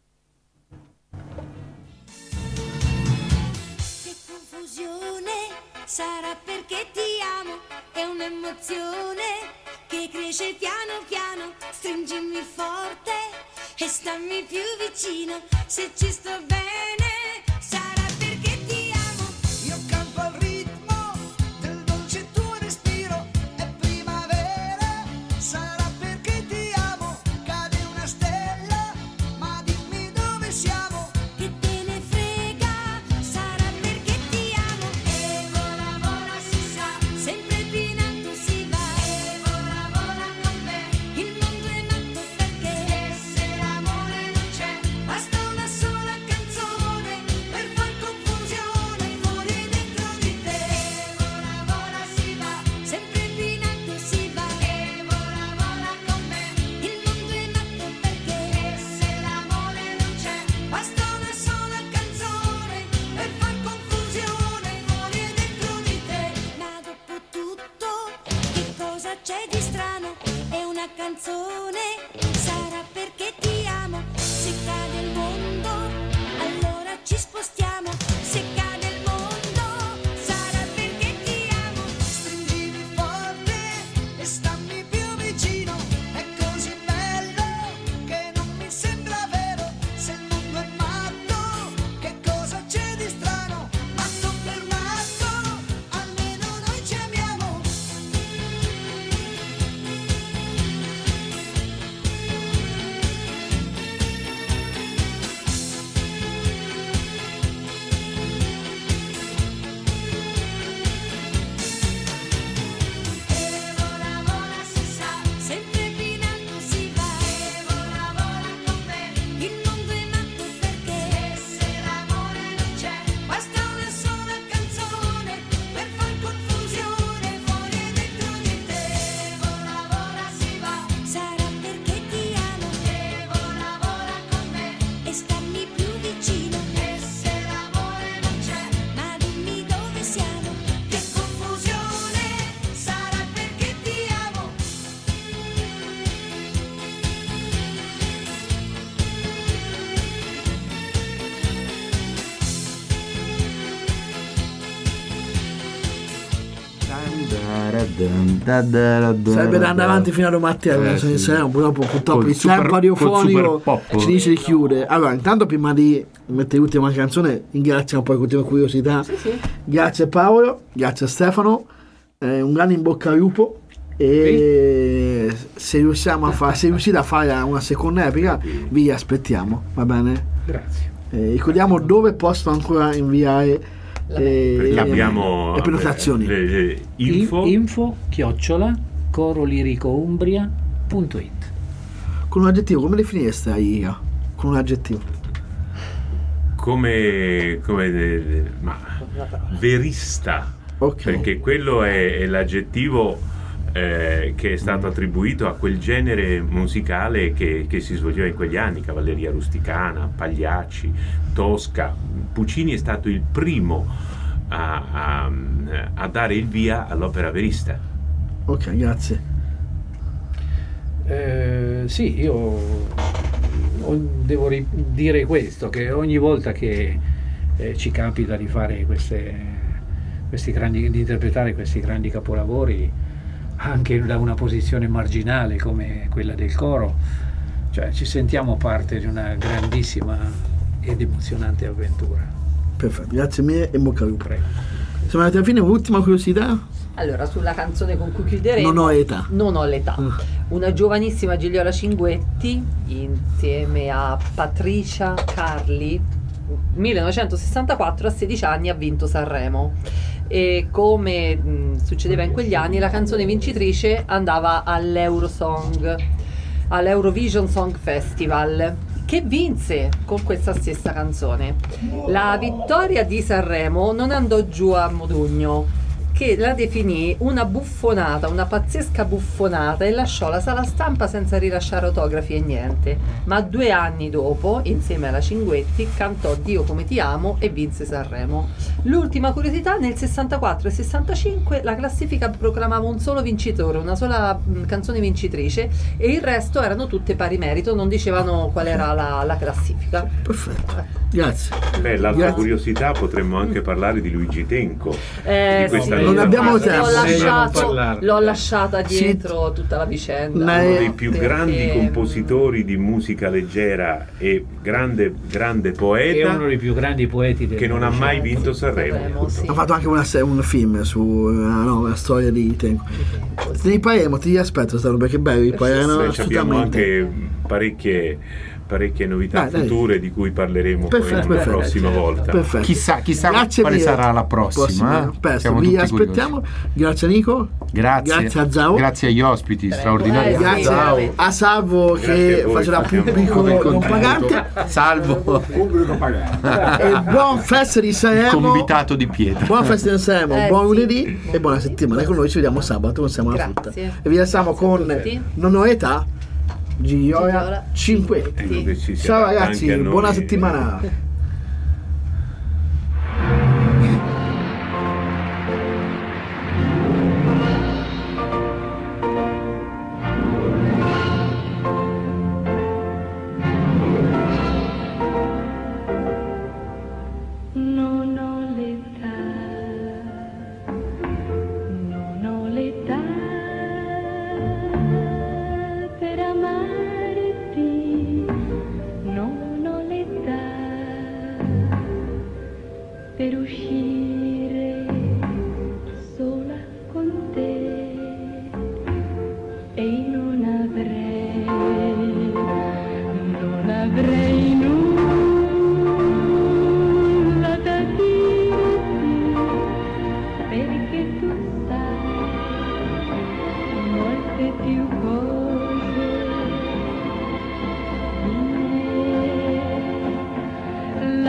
Sarà perché ti amo, è un'emozione che cresce piano piano, stringimi forte e stammi più vicino, se ci sto bene, sarà perché ti amo. Io campo al ritmo del dolce tuo respiro, è primavera, sarà perché ti amo, cade una stella, ma dimmi dove siamo. Che te ne frega, sarà perché ti amo. E vola vola si sa, sempre più in alto si va. E vola vola con me, il mondo è matto perché. E se l'amore non c'è, basta una sola canzone. canzone sarà perché ti amo. Se cade il mondo, allora ci spostiamo. Se cade il mondo, sarà perché ti amo. Stringimi forte e stammi più vicino. È così bello che non mi sembra vero. Se il mondo è matto, che cosa c'è di strano? Matto per matto, almeno noi ci amiamo. E vola, vola si sa, sempre più in alto si va. E vola, vola con me, il mondo è matto perché. E se l'amore non c'è, basta una sola canzone per far confusione fuori e dentro di te. E vola, vola si va, sarà perché ti amo. E vola, vola con me e stammi più vicino. E se l'amore non c'è, ma dimmi dove siamo. Che confusione, sarà perché ti amo. Sarebbe da andare avanti fino a domattina, purtroppo il tempo radiofonico ci dice di chiudere. Allora, intanto prima di mettere l'ultima canzone ringraziamo poi con ultima curiosità. Grazie Paolo, grazie a Stefano, un grande in bocca al lupo. E se riuscite a fare una seconda epica vi aspettiamo, va bene? Grazie. Ricordiamo dove possono ancora inviare abbiamo le prenotazioni. Info @coroliricoumbria.it. Con un aggettivo, come definireste Aia? Con un aggettivo come verista, perché quello è l'aggettivo che è stato attribuito a quel genere musicale che si svolgeva in quegli anni: cavalleria rusticana, Pagliacci, Tosca. Puccini è stato il primo a dare il via all'opera verista. Ok, grazie. Sì, io devo dire questo, che ogni volta che ci capita di fare di interpretare questi grandi capolavori anche da una posizione marginale come quella del coro, cioè ci sentiamo parte di una grandissima ed emozionante avventura. Perfetto, grazie mille e bocca al lupo. Siamo arrivati alla fine, un'ultima curiosità. Allora, sulla canzone con cui chiuderemo, Non ho età. Una giovanissima Gigliola Cinguetti insieme a Patricia Carli, 1964, a 16 anni ha vinto Sanremo. E come succedeva in quegli anni, la canzone vincitrice andava all'Eurovision Song Festival, che vinse con questa stessa canzone. La vittoria di Sanremo non andò giù a Modugno, che la definì una buffonata, una pazzesca buffonata, e lasciò la sala stampa senza rilasciare autografi e niente. Ma 2 anni dopo, insieme alla Cinguetti, cantò Dio come ti amo e vinse Sanremo. L'ultima curiosità: nel 64 e 65 la classifica proclamava un solo vincitore, una sola canzone vincitrice, e il resto erano tutte pari merito, non dicevano qual era la classifica. Perfetto, grazie. L'altra curiosità, potremmo anche parlare di Luigi Tenco, di questa non abbiamo tempo. L'ho lasciata dietro tutta la vicenda. Uno dei più grandi compositori di musica leggera e grande poeta, e uno dei più grandi poeti che non ha mai vinto Sanremo. Ha fatto anche un film su la storia di Tenco. Te ne parleremo, ti aspetto, perché bello. Abbiamo anche parecchie novità future di cui parleremo la prossima volta. Perfetto. Chissà quale sarà la prossima. Vi aspettiamo. Grazie Nico. Grazie a Zao. Grazie agli ospiti straordinari. Grazie a Salvo che faceva pubblico non pagante. Salvo. Pubblico pagante. E buon festa di Sanremo. Convitato di pietra. Buon festa di Sanremo, buon lunedì e buona settimana. Con noi ci vediamo sabato, non siamo alla frutta. E vi lasciamo con Non ho età, Gigliola Cinguetti. Ciao ragazzi, buona settimana.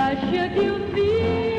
lasciati un filo